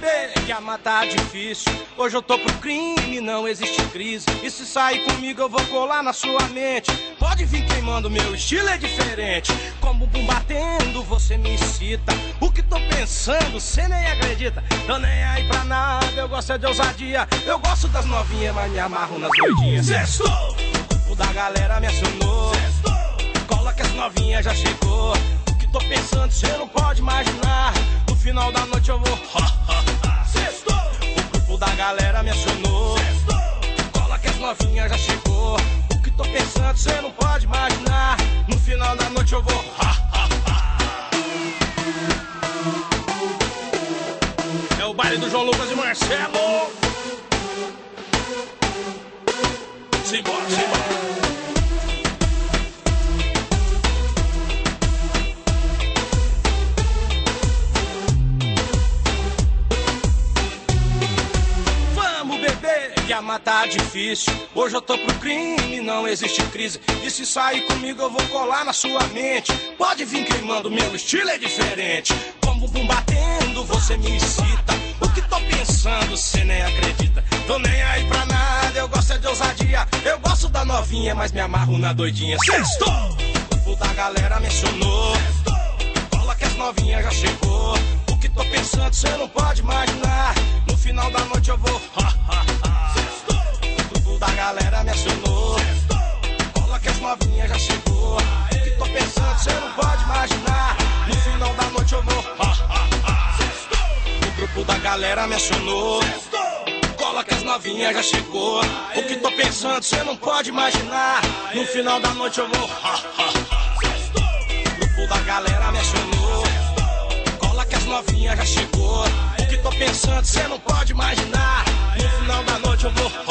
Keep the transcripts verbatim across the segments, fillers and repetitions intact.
bebê, que amar tá difícil. Hoje eu tô pro crime, não existe crise. E se sair comigo eu vou colar na sua mente. Pode vir queimando, meu estilo é diferente. Como bumbum batendo, você me incita. O que tô pensando, cê nem acredita. Tô nem aí pra nada, eu gosto é de ousadia. Eu gosto das novinhas, mas me amarro nas doidinhas. Sextou! O grupo da galera me acionou. Sextou! Cola que as novinhas já chegou. O que tô pensando, cê não pode imaginar. No final da noite eu vou Sextou! O grupo da galera me acionou. Sextou! Cola que as novinhas já chegou. O que tô pensando, cê não pode imaginar. No final da noite eu vou É o baile do João Lucas e Marcelo. Simbora, simbora. Que amar tá difícil. Hoje eu tô pro crime, não existe crise. E se sair comigo eu vou colar na sua mente. Pode vir queimando, meu estilo é diferente. Como bumbum batendo, você me excita. O que tô pensando, cê nem acredita. Tô nem aí pra nada, eu gosto é de ousadia. Eu gosto da novinha, mas me amarro na doidinha. Sextou! O grupo da galera mencionou. Cola que as novinhas já chegou. O que tô pensando, cê não pode imaginar. No final da noite eu vou da galera me acionou. Cola que as novinhas já chegou. O que tô pensando, cê não pode imaginar. No final da noite eu vou O grupo da galera me acionou. Cola que as novinhas já chegou. O que tô pensando, cê não pode imaginar. No final da noite eu vou O grupo da galera me acionou. Cola que as novinhas já chegou. O que tô pensando, cê não pode imaginar. No final da noite eu vou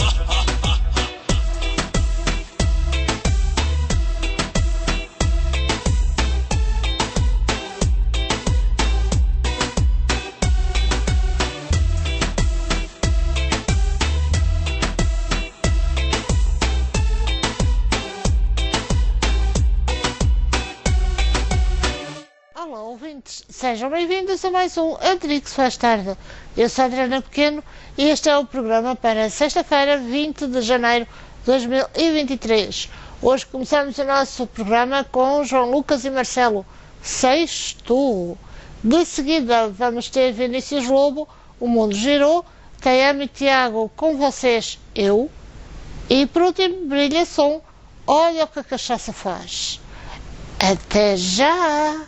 Sejam bem-vindos a mais um Anterior que se faz tarde. Eu sou a Adriana Pequeno e este é o programa para sexta-feira, vinte de janeiro de dois mil e vinte e três. Hoje começamos o nosso programa com João Lucas e Marcelo. Sexto. De seguida vamos ter Vinícius Lobo, O Mundo Girou, T M e Tiago com vocês, eu. E por último, Brilha Som, Olha o que a cachaça faz. Até já!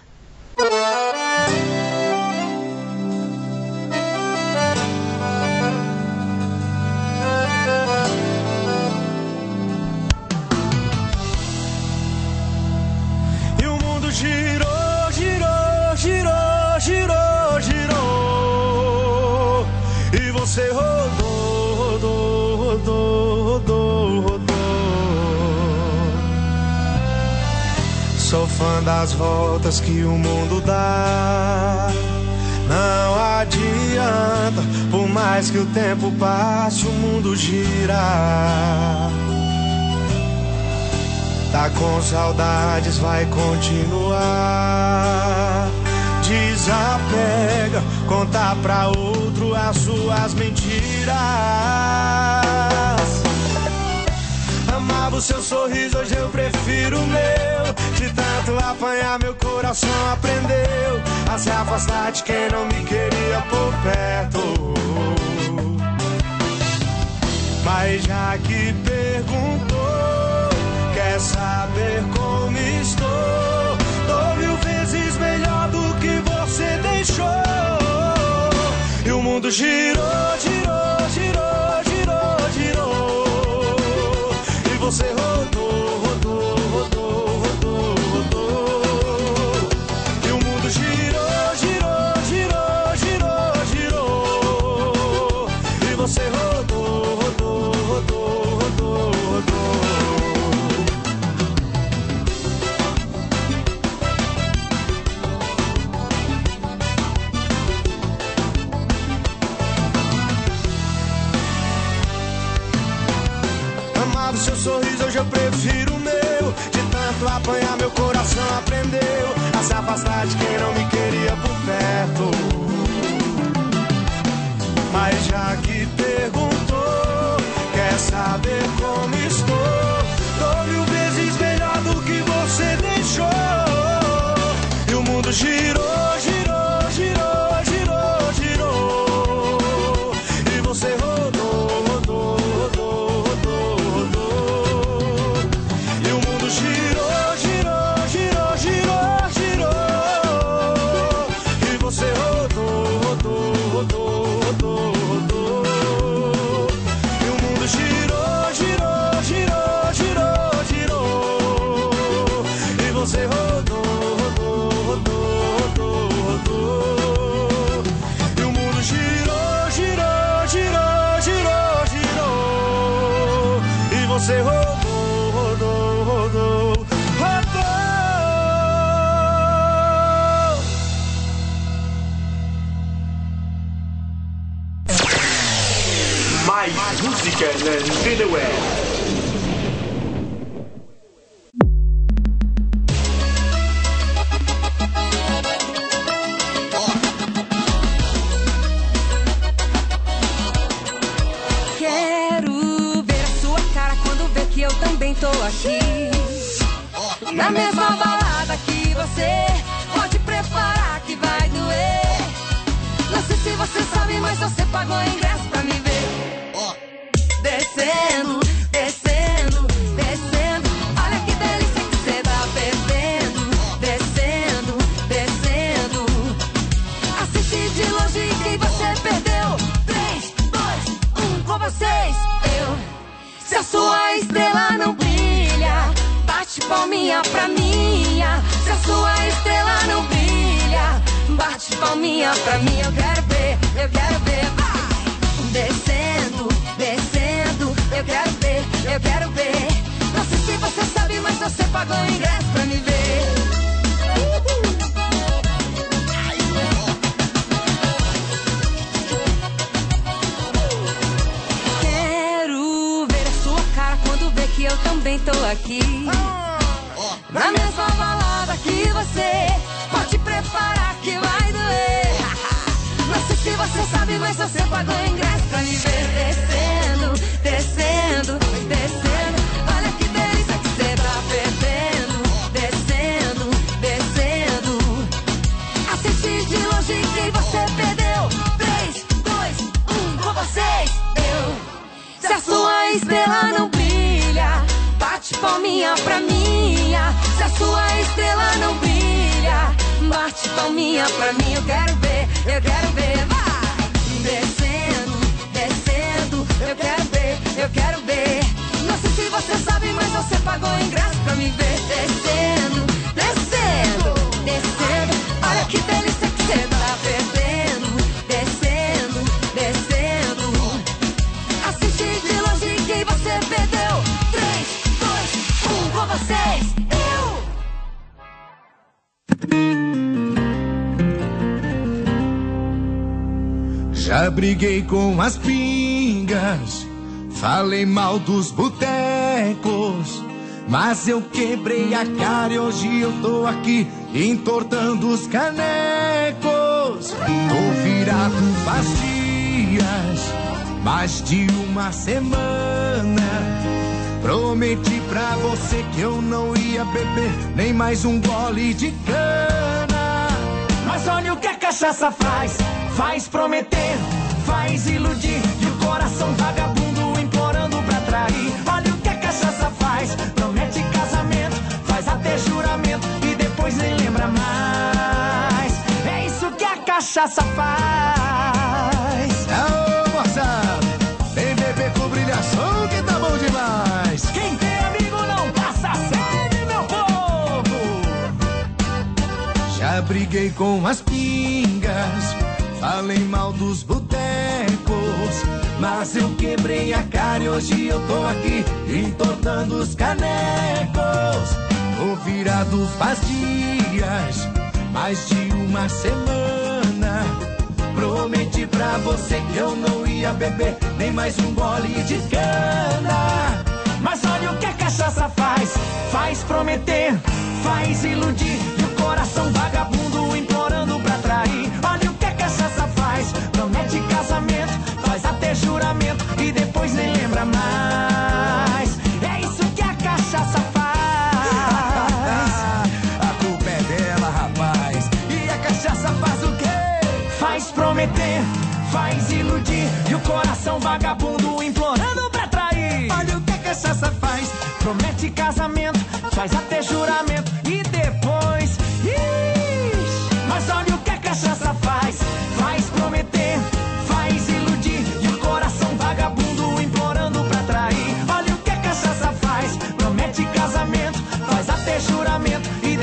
E o mundo girou, girou, girou, girou, girou. E você rodou, rodou, rodou, rodou, rodou. Sou fã das voltas que o mundo dá. Não adianta, por mais que o tempo passe, o mundo gira. Tá com saudades, vai continuar. Desapega, conta pra outro as suas mentiras. Amava o seu sorriso, hoje eu prefiro o meu. De tanto apanhar, meu coração aprendeu a se afastar de quem não me queria por perto. Mas já que perguntou, quer saber como estou? Tô mil vezes melhor do que você deixou. E o mundo girou, girou, girou, girou, girou. E você rodou, rodou, rodou, rodou, rodou. E o mundo girou, girou, girou, girou, girou. E você rodou, rodou, rodou, rodou, rodou. Amava o seu sorriso, hoje eu prefiro o meu. De tanto apanhar, meu coração aprendeu a se afastar de quem não me queria por perto. você rodou, rodou, rodou, rodou, rodou. E o mundo girou, girou, girou, girou, girou. E você rodou, rodou, rodou, rodou. Mais música na C D U. Tô aqui na mesma balada que você. Pode preparar que vai doer. Não sei se você sabe, mas você pagou ingresso pra me ver. Descendo, descendo, descendo. Olha que delícia que cê tá perdendo. Descendo, descendo. Assiste de longe quem você perdeu. Três, dois, um, com vocês. Eu. Se a sua estrela não brilha, bate palminha pra minha. Se a sua estrela não brilha, bate palminha pra mim. Eu quero ver, eu quero ver, vai! Descendo, descendo, eu quero ver, eu quero ver. Não sei se você sabe, mas você pagou o ingresso pra me ver. Que eu também tô aqui na mesma balada que você. Pode preparar que vai doer. Não sei se você sabe, mas você pagou o ingresso pra me ver. Descendo, descendo, descendo. Olha que delícia que cê tá perdendo. Descendo, descendo. Assiste de longe quem você perdeu. Três, dois, um, com vocês. Eu. Se a sua estrela não brilha, bate palminha pra minha. Se a sua estrela não brilha, bate palminha pra mim. Eu quero ver, eu quero ver, vai! Descendo, descendo, eu quero ver, eu quero ver. Não sei se você sabe, mas você pagou o ingresso pra me ver. Descendo, descendo, descendo. Olha que delícia que cê tá perdendo. Descendo, descendo. Assiste de longe quem você perdeu. Três, dois, um, com vocês. Eu. Já briguei com as pingas, falei mal dos botecos, mas eu quebrei a cara e hoje eu tô aqui entortando os canecos. Tô virado faz dias, mais de uma semana. Prometi pra você que eu não ia beber nem mais um gole de cana. Mas olha o que a cachaça faz, faz prometer, faz iludir, e o coração vagabundo implorando pra trair. Olha o que a cachaça faz, promete casamento, faz até juramento e depois nem lembra mais. É isso que a cachaça faz. Ô moçada, vem beber com brilhação que tá bom demais. Quem tem amigo não passa sede, meu povo. Já briguei com as pingas, falei mal dos botecos, mas eu quebrei a cara e hoje eu tô aqui entortando os canecos. Tô virado faz dias, mais de uma semana. Prometi pra você que eu não ia beber nem mais um gole de cana. Mas olha o que a cachaça faz, faz prometer, faz iludir, e o coração vagabundo implorando pra trair. Olha o que a cachaça faz, promete casamento, faz até juramento e depois nem lembra mais. É isso que a cachaça faz. A culpa é dela, rapaz. E a cachaça faz o quê? Faz prometer, faz iludir, e o coração vagabundo implorando pra trair. Olha o que a cachaça faz, promete casamento, faz até juramento e depois... Ixi, mas olha o que a cachaça faz, faz prometer, faz iludir, e o coração vagabundo implorando pra trair. Olha o que a cachaça faz, promete casamento, faz até juramento e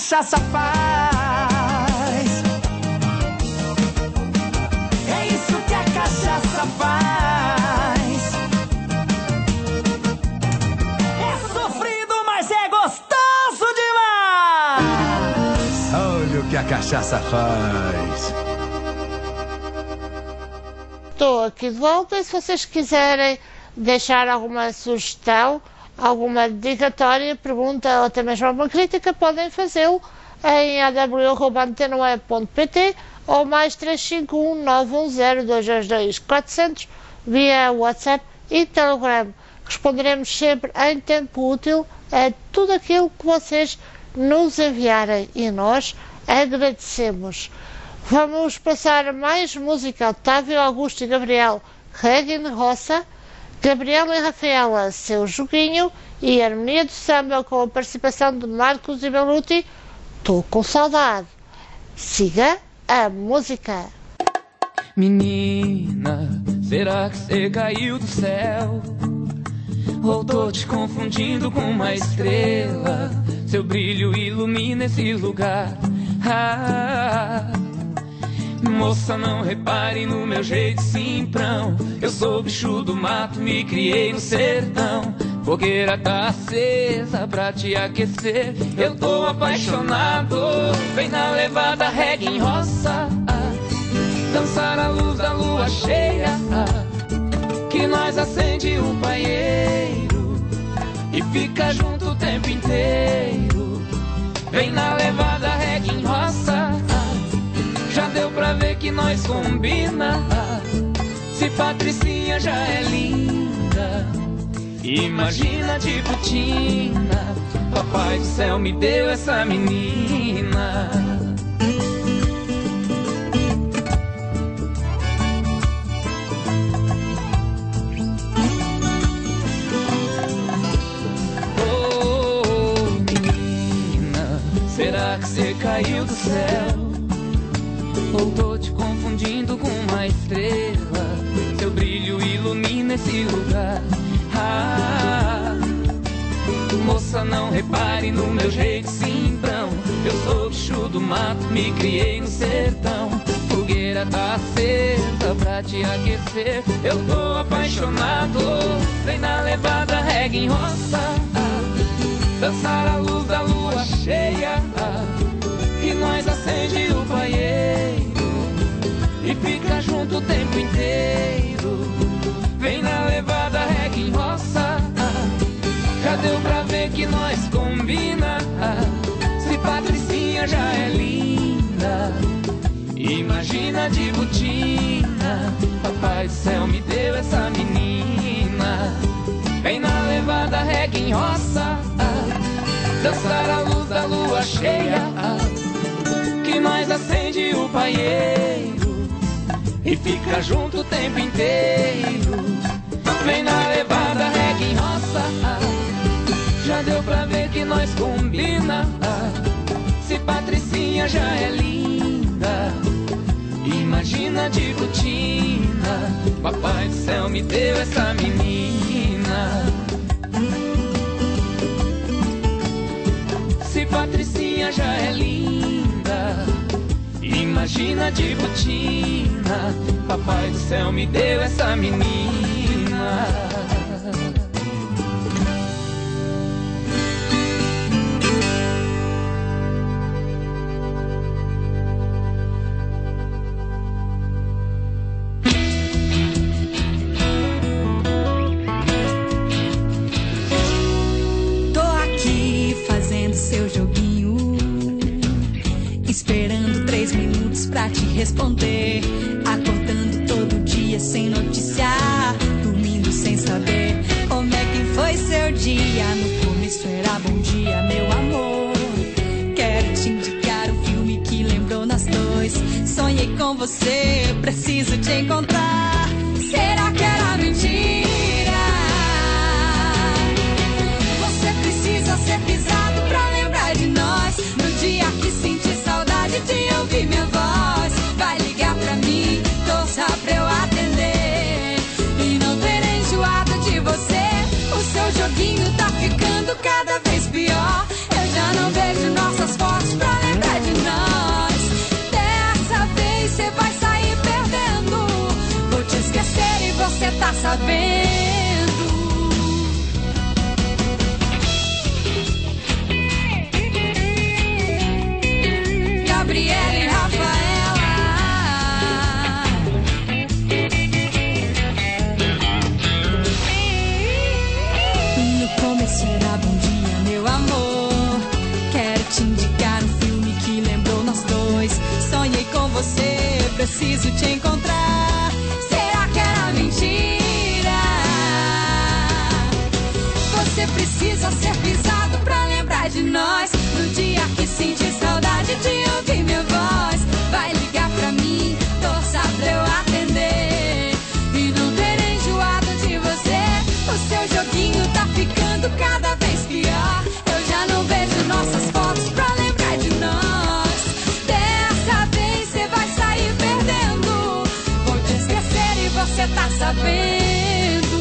cachaça faz. É isso que a cachaça faz. É sofrido, mas é gostoso demais. Olha o que a cachaça faz. Estou aqui de volta e se vocês quiserem deixar alguma sugestão, alguma dedicatória, pergunta ou até mesmo alguma crítica, podem fazê-lo em a w arroba antena web ponto p t ou mais três cinco um nove um zero dois dois dois quatro zero zero via WhatsApp e Telegram. Responderemos sempre em tempo útil a tudo aquilo que vocês nos enviarem e nós agradecemos. Vamos passar mais música. Otávio, Augusto e Gabriel, Reggae de Roça. Gabriel e Rafaela, Seu Joguinho, e Harmonia do Samba com a participação de Marcos e Beluti, Tô com Saudade. Siga a música. Menina, será que você caiu do céu? Ou tô te confundindo com uma estrela? Seu brilho ilumina esse lugar. Ah, moça, não repare no meu jeito simprão. Eu sou bicho do mato, me criei no sertão. Fogueira tá acesa pra te aquecer. Eu tô apaixonado, vem na levada reggae em roça. Dançar à luz da lua cheia, que nós acende o paieiro e fica junto o tempo inteiro. Vem na levada reggae em roça. Já deu pra ver que nós combina. Se Patricinha já é linda, imagina de Putina. Papai do céu me deu essa menina. Oh, menina, será que você caiu do céu? Ou tô te confundindo com uma estrela? Seu brilho ilumina esse lugar. Ah, moça, não repare no meu jeito simprão. Eu sou bicho do mato, me criei no sertão. Fogueira tá acesa pra te aquecer. Eu tô apaixonado, vem na levada reggae em roça. Dançar à luz da lua cheia, que nós acende o paieiro e fica junto o tempo inteiro. Vem na levada reggae em roça. Já deu pra ver que nós combina. Se Patricinha já é linda, imagina de Butina. Papai do céu me deu essa menina. Vem na levada reggae em roça. Dançar à luz da lua cheia, que nós acende o paieiro e fica junto o tempo inteiro. Vem na levada reggae em roça. Já deu pra ver que nós combina. Se Patricinha já é linda, imagina de Butina. Papai do céu me deu essa menina. Se Patricinha já é linda, imagina de Butina. Papai do céu me deu essa menina. Seu joguinho, esperando três minutos pra te responder. Acordando todo dia sem noticiar, dormindo sem saber como é que foi seu dia. No começo era bom dia, meu amor. Quero te indicar um filme que lembrou nós dois. Sonhei com você, preciso te encontrar. Será que era mentira? Você precisa ser pisado pra lembrar de nós. No dia que sentir saudade de ouvir minha voz, vai ligar pra mim, torça pra eu atender e não ter enjoado de você. O seu joguinho tá ficando cada vez pior. Eu já não vejo nossas fotos pra sabendo. Gabriela e Rafaela. No começo era bom dia, meu amor. Quero te indicar um filme que lembrou nós dois. Sonhei com você, preciso te encontrar. Será que era mentira? Você precisa ser pisado pra lembrar de nós. No dia que sentir saudade de ouvir minha voz, vai ligar pra mim, torça pra eu atender e não ter enjoado de você. O seu joguinho tá ficando cada vez pior. Eu já não vejo nossas fotos pra lembrar de nós. Dessa vez você vai sair perdendo. Vou te esquecer e você tá sabendo.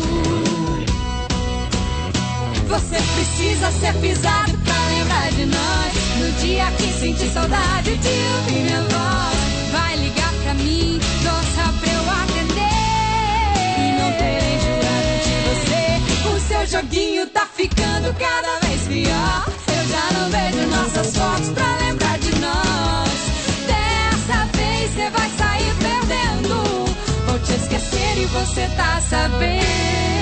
Você precisa ser pisado pra lembrar de nós. No dia que sentir saudade de ouvir minha voz, vai ligar pra mim, torça pra eu atender e não ter enjoado de você. O seu joguinho tá ficando cada vez pior. Eu já não vejo nossas fotos pra lembrar de nós. Dessa vez você vai sair perdendo. Vou te esquecer e você tá sabendo.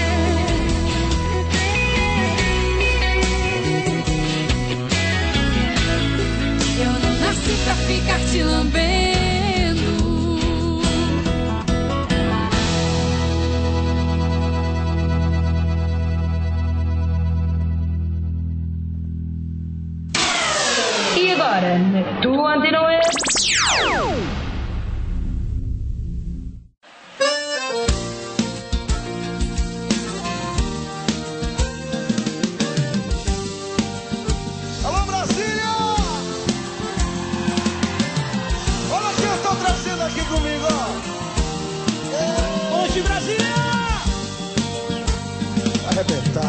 Eu não nasci pra ficar te lambendo. E agora, na tua Antena Web. Alô, Brasília! Olha quem eu tô trazendo aqui comigo, ó. Hoje, Brasília! Arrebentar.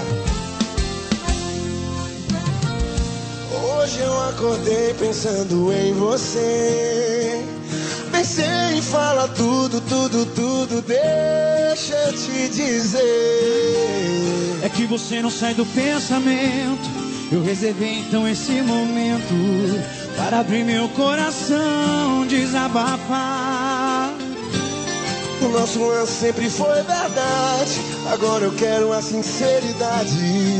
Hoje eu acordei pensando em você. Pensei em falar tudo, tudo, tudo. Deixa eu te dizer. É que você não sai do pensamento. Eu reservei então esse momento para abrir meu coração, desabafar. O nosso lance sempre foi verdade. Agora eu quero a sinceridade.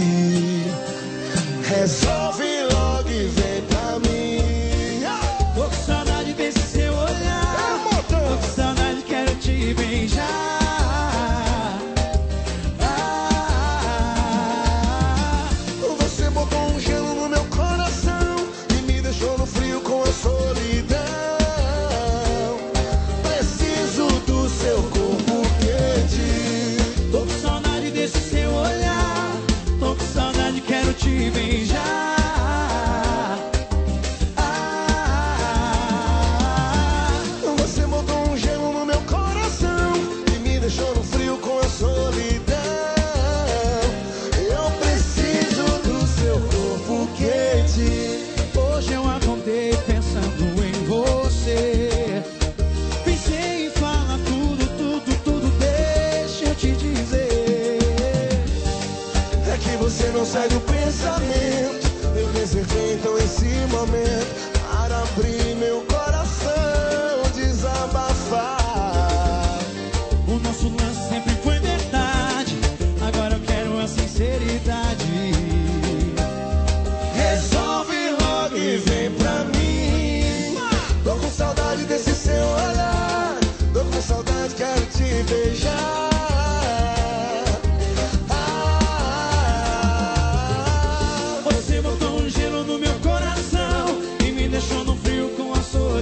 Resolve logo e vem pra mim. Tô com saudade desse seu olhar. Tô com saudade, quero te beijar. Ah, você botou um gelo no meu coração e me deixou no frio com a solidão. Preciso do seu corpo quente. Tô com saudade desse seu olhar. Tô com saudade, quero te beijar. Hoje eu acordei pensando em você. Pensei em falar tudo, tudo, tudo. Deixa eu te dizer. É que você não sai do pensamento. Eu reservei então esse momento para abrir meu coração, desabafar. O nosso lance sempre foi verdade. Agora eu quero a sinceridade. Resolve logo e vem pra mim. Tô com saudade desse seu olhar. Tô com saudade, quero te beijar. Ah, você botou um gelo no meu coração e me deixou no frio com a sua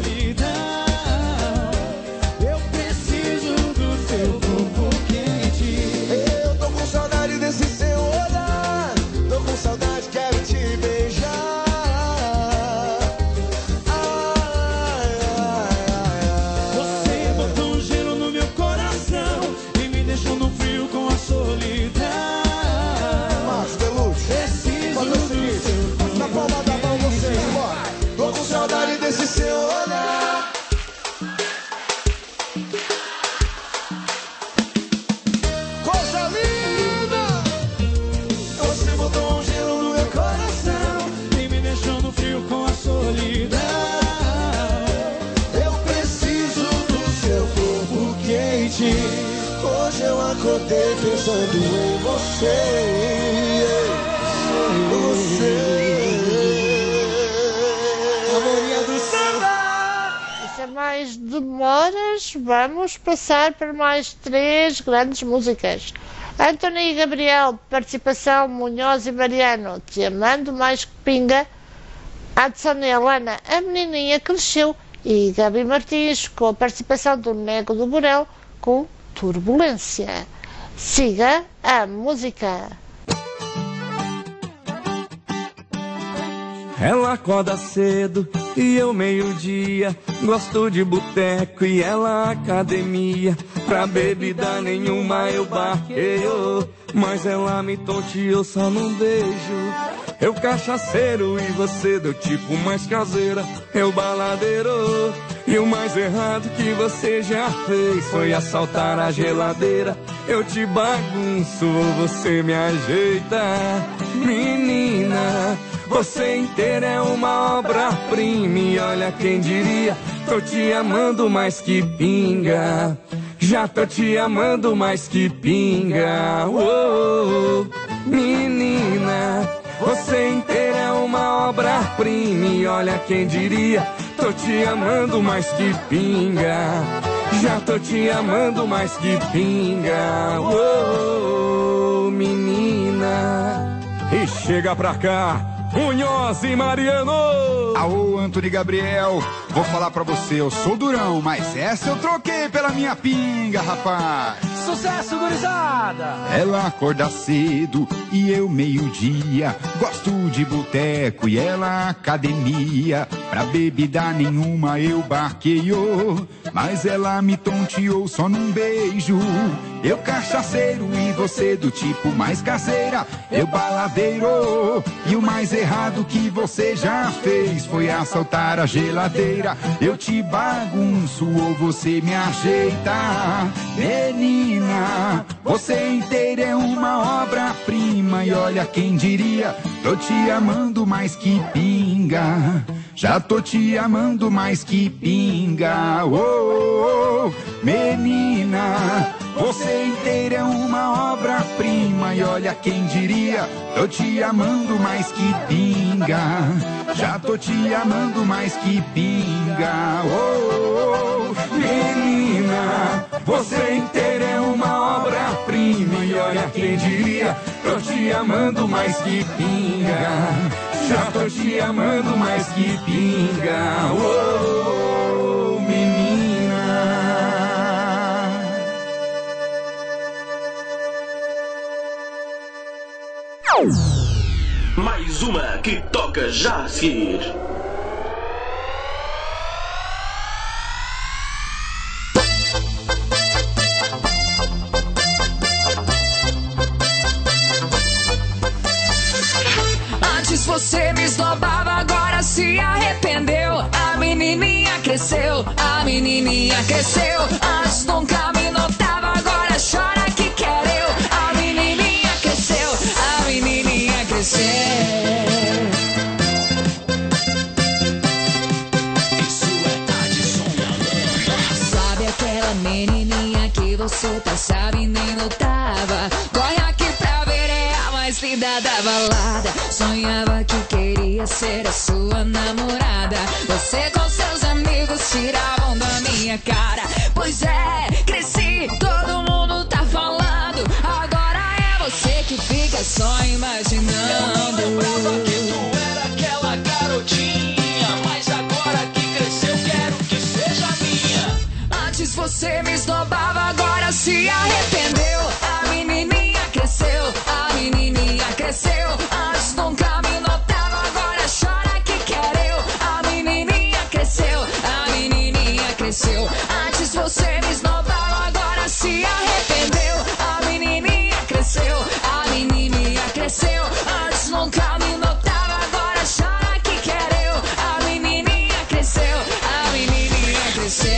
pensando em você. Você. Harmonia do samba. E sem mais demoras, vamos passar para mais três grandes músicas. António e Gabriel, participação Munhoz e Mariano, Te Amando Mais Que Pinga. Adson e Alana, A Menininha Cresceu. E Gabi Martins, com a participação do Nego do Borel, com Turbulência. Siga a música. Ela acorda cedo e eu meio-dia. Gosto de boteco e ela academia. Pra bebida nenhuma eu barqueio, mas ela me tonteou só num beijo. Eu cachaceiro e você do tipo mais caseira. Eu baladeiro e o mais errado que você já fez foi assaltar a geladeira. Eu te bagunço, você me ajeita. Menina, você inteira é uma obra-prima. E olha quem diria, tô te amando mais que pinga. Já tô te amando mais que pinga. Oh, menina, você inteira é uma obra-prima. E olha quem diria, tô te amando mais que pinga. Já tô te amando mais que pinga. Oh, menina. E chega pra cá, Munhoz e Mariano. Alô, Antônio e Gabriel. Vou falar pra você, eu sou durão, mas essa eu troquei pela minha pinga, rapaz. Sucesso, gurizada! Ela acorda cedo e eu meio-dia. Gosto de boteco e ela academia. Pra bebida nenhuma eu barqueio, mas ela me tonteou só num beijo. Eu cachaceiro e você do tipo mais caseira. Eu baladeiro e o mais errado que você já fez foi assaltar a geladeira. Eu te bagunço ou você me ajeita. Menina, você inteira é uma obra-prima. E olha quem diria, tô te amando mais que pinga. Já tô te amando mais que pinga. Oh, oh, oh. Menina, você inteira é uma obra-prima. E olha quem diria, tô te amando mais que pinga. Já tô te amando mais que pinga. Oh, oh, menina, você inteira é uma obra-prima. E olha quem diria, tô te amando mais que pinga. Já tô te amando mais que pinga. Oh, menina. Mais uma que toca já a seguir. Antes você me esnobava, agora se arrependeu. A menininha cresceu, a menininha cresceu. Antes nunca me notava, agora chora que quer eu. A menininha cresceu, a menininha cresceu. Isso é Adson e Alana. Sabe aquela menininha que você tá sabe e nem notava? Corre aqui pra ver, é a mais linda da balada. Sonhava que queria ser a sua namorada. Você com seus amigos tiravam da minha cara. Pois é, cresci, todo mundo tá falando. Agora é você que fica só imaginando. Eu não lembrava que tu era aquela garotinha, mas agora que cresceu quero que seja minha. Antes você me esnobava, agora se arrependeu. A menininha cresceu, a menininha cresceu. Antes nunca me notava, agora chora que quer eu. A menininha cresceu, a menininha cresceu. Antes você me esnobava, agora se arrependeu. A menininha cresceu, a menininha cresceu. Antes nunca me notava, agora chora que quer eu. A menininha cresceu, a menininha cresceu.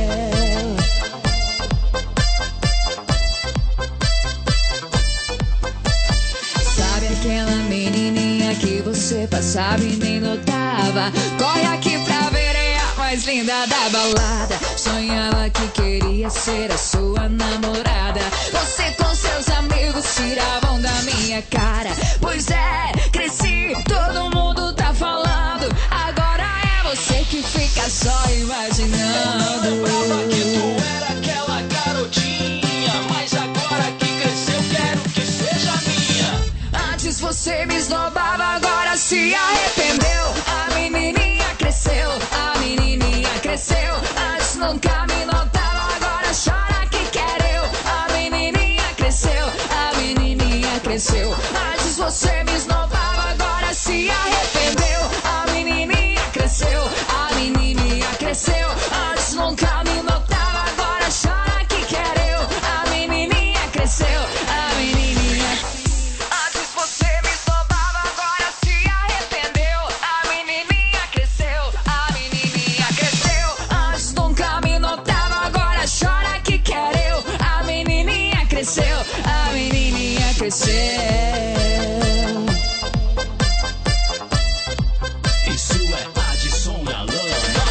Aquela menininha que você passava e nem notava. Corre aqui pra ver, é a mais mais linda da balada. Sonhava que queria ser a sua namorada. Você com seus amigos tiravam da minha cara. Pois é, cresci, todo mundo tá falando. Agora é você que fica só imaginando. Lembrava que tu era aquela garotinha, mas agora que cresceu quero que seja minha. Antes você me esnobava, agora se arrependeu. A menininha cresceu, a menininha cresceu. Antes nunca me notava, agora chora que quer eu. A menininha cresceu, a menininha cresceu. Antes você me esnobava, agora se arrependeu. A menininha cresceu, a menininha cresceu. Antes nunca me notava, agora chora que quer eu. A menininha cresceu, a menininha. Antes você me esnobava, agora se arrependeu. A menininha cresceu, a menininha cresceu. Antes nunca me notava, agora chora que quer eu. A menininha cresceu, a menininha cresceu. Isso é Adson da Lama.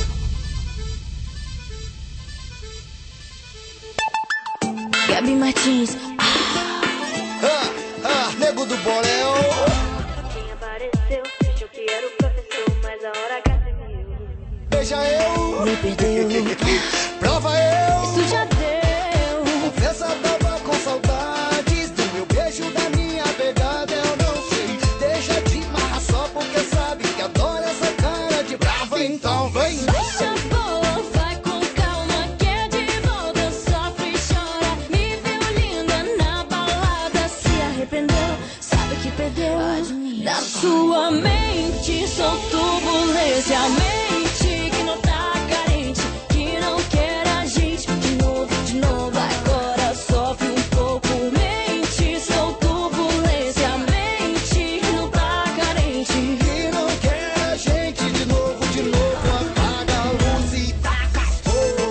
Gabi Martins. Ah, ah, nego do Borel. Quem apareceu, achou que era o professor, mas a hora H seguiu. Beija eu. Me perdeu. Prova eu. Isso já deu. Confessa, tava com saudades do meu beijo, da minha pegada. Eu não sei, deixa de marra só porque sabe que adora essa cara de brava. Então vem. Baixa a bola, vai com calma, que é de volta, sofre e chora. Me viu linda na balada, se arrependeu, sabe que perdeu. Na sua mente sou turbulência, mente que não tá carente, que não quer a gente de novo, de novo. Agora sofre um pouco, mente sou turbulência, mente que não tá carente, Que não quer a gente de novo, de novo. Apaga a luz e taca fogo.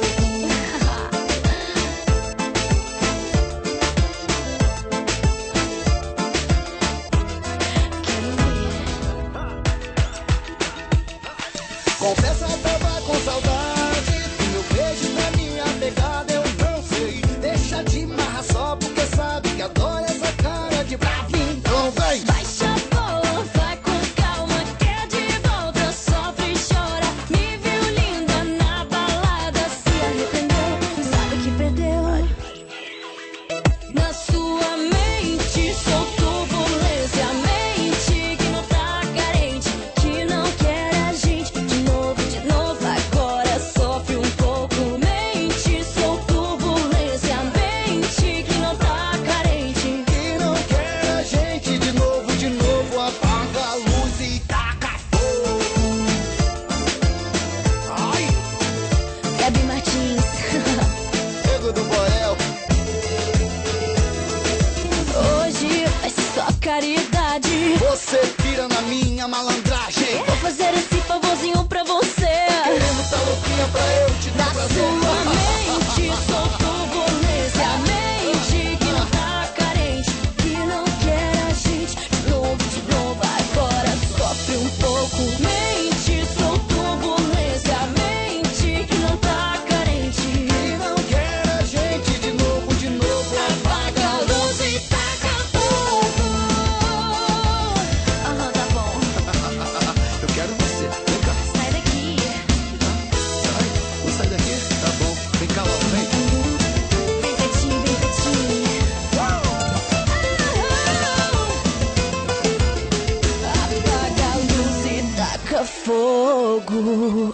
Confessa, tava com saudade do meu beijo, da minha pegada. Eu não sei, deixa de marra só porque sabe que adora essa cara de brava. Então vem. baixa a bola, vai com calma, que é de volta, sofre e chora. Me viu linda na balada, se arrependeu, sabe que perdeu. Na sua mente sou turbulência, mente que não tá carente, que não quer a gente de novo, de novo. Agora sofre um pouco, mente sou turbulência, mente que não tá carente. Que não quer a gente de novo, de novo. Apaga a luz e taca fogo. Ai, Gabi Martins. nego do Borel. Hoje vai ser só caridade. Você pira na minha malandragem. Vou fazer esse favorzinho pra você. Querendo tá louquinha pra eu te Na dar prazer. sua mente sou turbulência, mente que não tá carente, que não quer a gente de novo, de novo. Agora sofre um pouco, mente sou turbulência, mente que não tá carente, Que não quer a gente de novo, de novo. apaga a luz e taca fogo. Aham, tá bom. Eu quero você. Vem cá. Sai daqui. Sai. Vou sair daqui. Tá bom. Vem cá logo, vem. Vem quietinho, vem quietinho. Apaga a luz e taca fogo.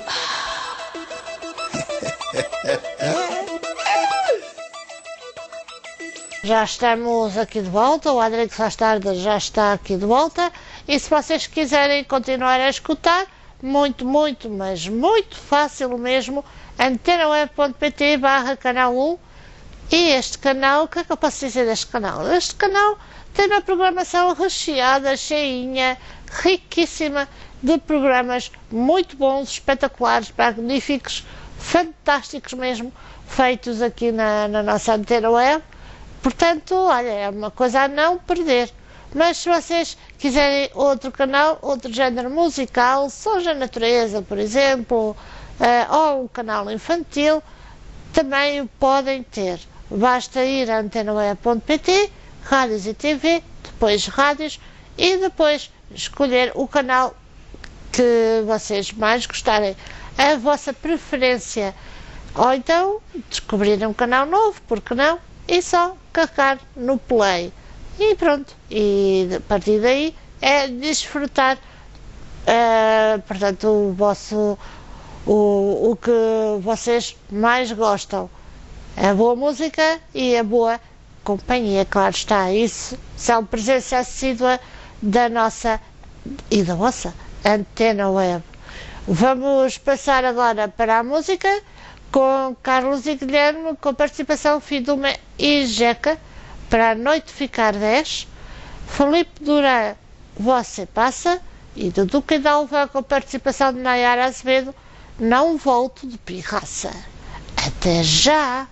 Já estamos aqui de volta, o Adriano Faz Tarde já está aqui de volta, e se vocês quiserem continuar a escutar, muito, muito, mas muito fácil mesmo, antena web ponto pt barra canal um, e este canal, o que é que eu posso dizer deste canal? Este canal tem uma programação recheada, cheinha, riquíssima de programas muito bons, espetaculares, magníficos, fantásticos mesmo, feitos aqui na, na nossa antena web. Portanto, olha, é uma coisa a não perder. Mas se vocês quiserem outro canal, outro género musical, Sons da Natureza, por exemplo, uh, ou um canal infantil, também o podem ter. Basta ir a antena web ponto pt, rádios e T V, depois rádios e depois escolher o canal que vocês mais gostarem, a vossa preferência. Ou então descobrirem um canal novo, porque não? E só carregar no play. E pronto. E a partir daí é desfrutar uh, portanto, o vosso o, o que vocês mais gostam. A boa música e a boa companhia, claro está. Isso são presença assídua da nossa e da vossa Antena Web. Vamos passar agora para a música com Carlos e Guilherme, com participação Fidume e Jeca, para a noite ficar dez. Filipe Duran, Você Passa, e do Duque da Alva, com participação de Nayara Azevedo, Não Volto de Pirraça. Até já!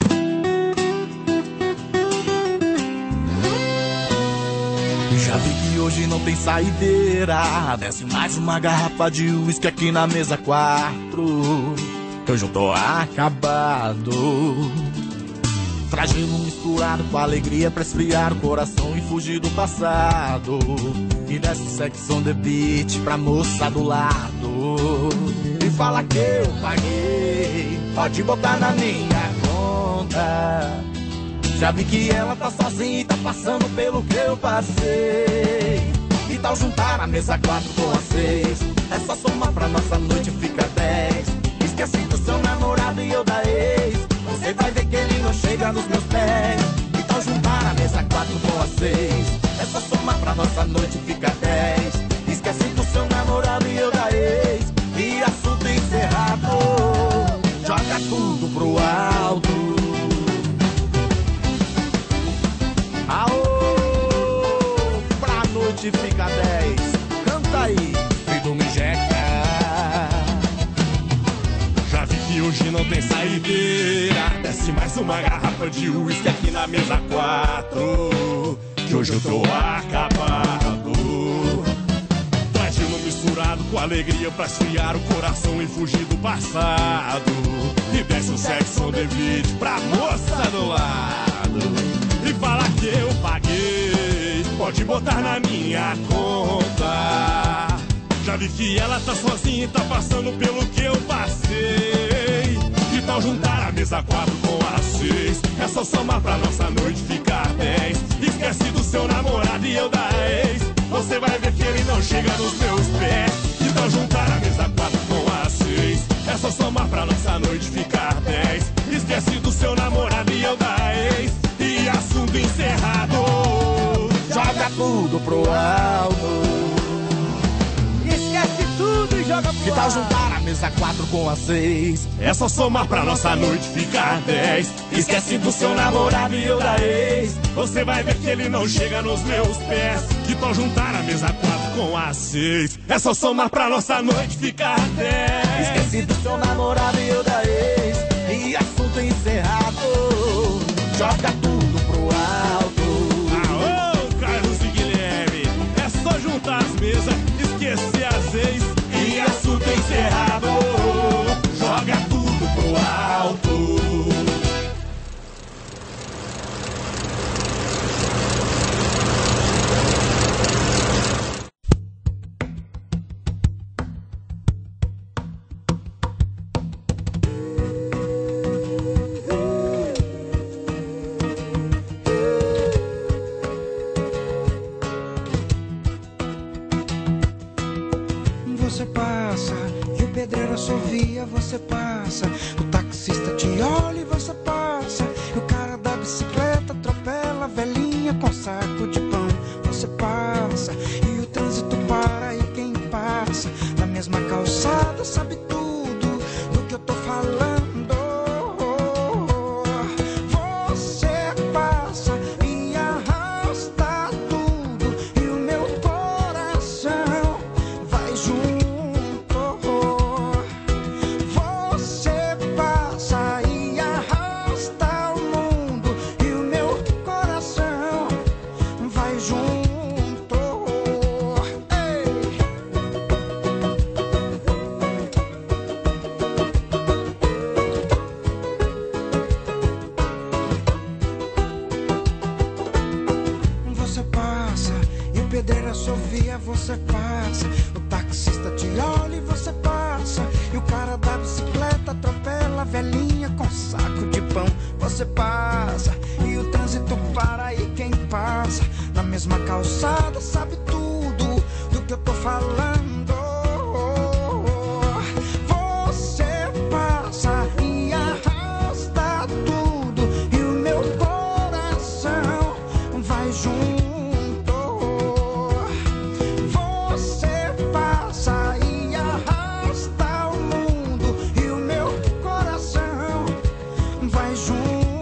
Já vi que hoje não tem saideira. Desce mais uma garrafa de uísque aqui na mesa quatro. Hoje eu tô acabado. Traz gelo misturado com alegria pra esfriar o coração e fugir do passado. E desce sex on the beach pra moça do lado. E fala que eu paguei, pode botar na minha conta. Já vi que ela tá sozinha e tá passando pelo que eu passei. E tal juntar a mesa quatro com a seis. É só somar pra nossa noite fica dez. Esquece do seu namorado e eu da ex. Você vai ver que ele não chega nos meus pés. E tal juntar a mesa quatro com a seis. É só somar pra nossa noite fica dez. Esquece do seu namorado e eu da ex. E assunto encerrado. Joga tudo pro alto. Aô, pra noite fica dez. Canta aí, filho me jeca. Já vi que hoje não tem saideira. Desce mais uma garrafa de uísque aqui na mesa quatro. Que hoje eu tô acabado. Traz gelo misturado com alegria pra esfriar o coração e fugir do passado. E desce o sex on the beach pra moça do lado. E fala que eu paguei, pode botar na minha conta. Já vi que ela tá sozinha e tá passando pelo que eu passei. E tal juntar a mesa quatro com a seis. É só somar pra nossa noite ficar dez. Esquece do seu namorado e eu da ex. Você vai ver que ele não chega nos meus pés. E tal juntar a mesa quatro com a seis. É só somar pra nossa noite ficar dez. Esquece do seu namorado e eu da ex. E assunto encerrado. Joga tudo pro alto. Esquece tudo e joga pro alto. Que tal juntar a mesa quatro com a seis? É só somar pra nossa noite ficar dez. Esquece do seu namorado e eu da ex. Você vai ver que ele não chega nos meus pés. Que tal juntar a mesa quatro com a seis? É só somar pra nossa noite ficar dez. Esquece do seu namorado e eu da ex. E assunto encerrado. Joga tudo pro alto. Aô, Carlos e Guilherme. É só juntar as mesas, esquecer as ex. E assunto encerrado. Joga tudo pro alto. Você passa e o pedreiro assovia, você passa. O taxista te olha e você passa. E o cara da bicicleta atropela a velhinha com saco de pão. Você passa e o trânsito para e quem passa na mesma calçada sabe tudo do que eu tô falando. Você passa e arrasta tudo e o meu coração vai junto. Você passa e arrasta graça. O taxista te olha e você passa. E o cara da bicicleta atropela a velhinha com saco de pão. Você passa e o trânsito para e quem passa na mesma calçada sabe tudo do que eu tô falando. Você passa e arrasta tudo e o meu coração vai junto. Você passa e arrasta o mundo e o meu coração vai junto.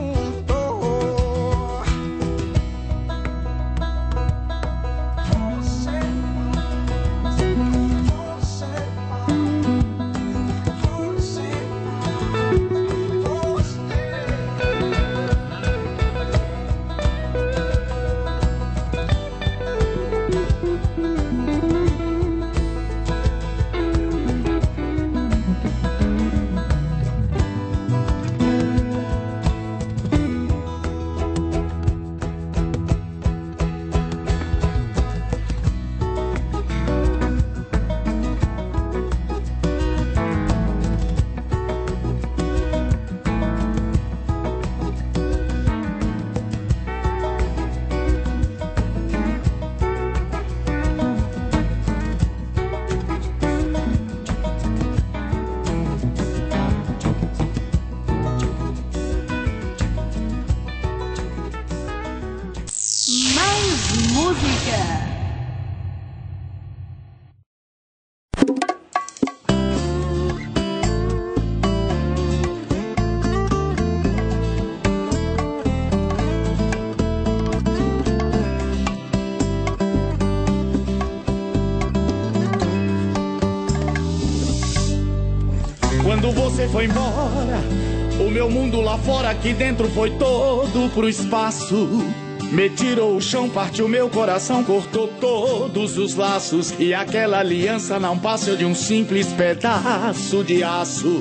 Quando você foi embora, o meu mundo lá fora, aqui dentro foi todo pro espaço. Me tirou o chão, partiu meu coração, cortou todos os laços. E aquela aliança não passa de um simples pedaço de aço.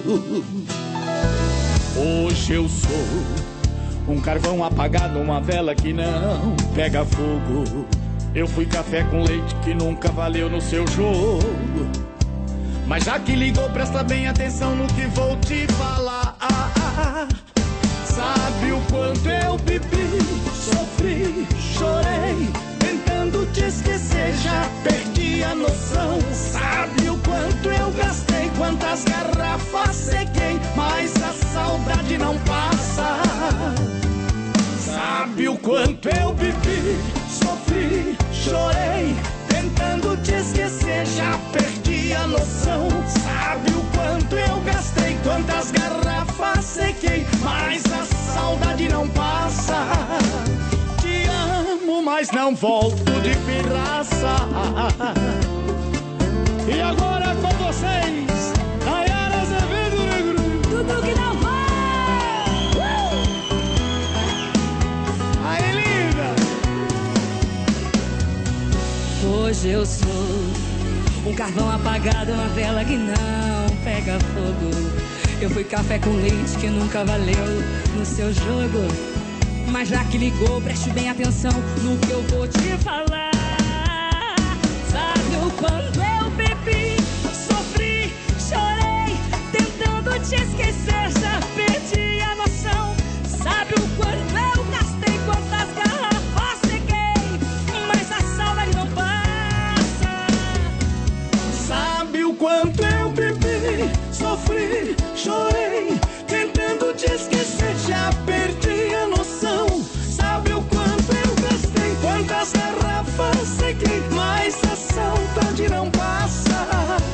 Hoje eu sou um carvão apagado, uma vela que não pega fogo. Eu fui café com leite que nunca valeu no seu jogo. Mas já que ligou, presta bem atenção no que vou te falar. Sabe o quanto eu bebi, sofri, chorei, tentando te esquecer, já perdi a noção. Sabe o quanto eu gastei, quantas garrafas sequei, mas a saudade não passa. Sabe o quanto eu bebi, sofri, chorei, tentando te esquecer, já perdi a noção. Sabe o quanto eu gastei, quantas garrafas sequei, mas a saudade não passa. Te amo, mas não volto de pirraça. E agora com vocês, Nayara Azevedo Negro. Tudo que não vai. Uh! Aí, linda. Hoje eu sou um carvão apagado, uma vela que não pega fogo. Eu fui café com leite que nunca valeu no seu jogo. Mas já que ligou, preste bem atenção no que eu vou te falar. Sabe o quanto eu bebi, sofri, chorei, tentando te esquecer, já perdi a noção. Sabe o quanto eu gastei, quantas garrafas sequei, mas a saudade não passa. Sabe o quanto eu bebi, sofri, chorei, tentando te esquecer, já perdi a noção. Sabe o quanto eu gastei, quantas garrafas sequei, mas a saudade não passa.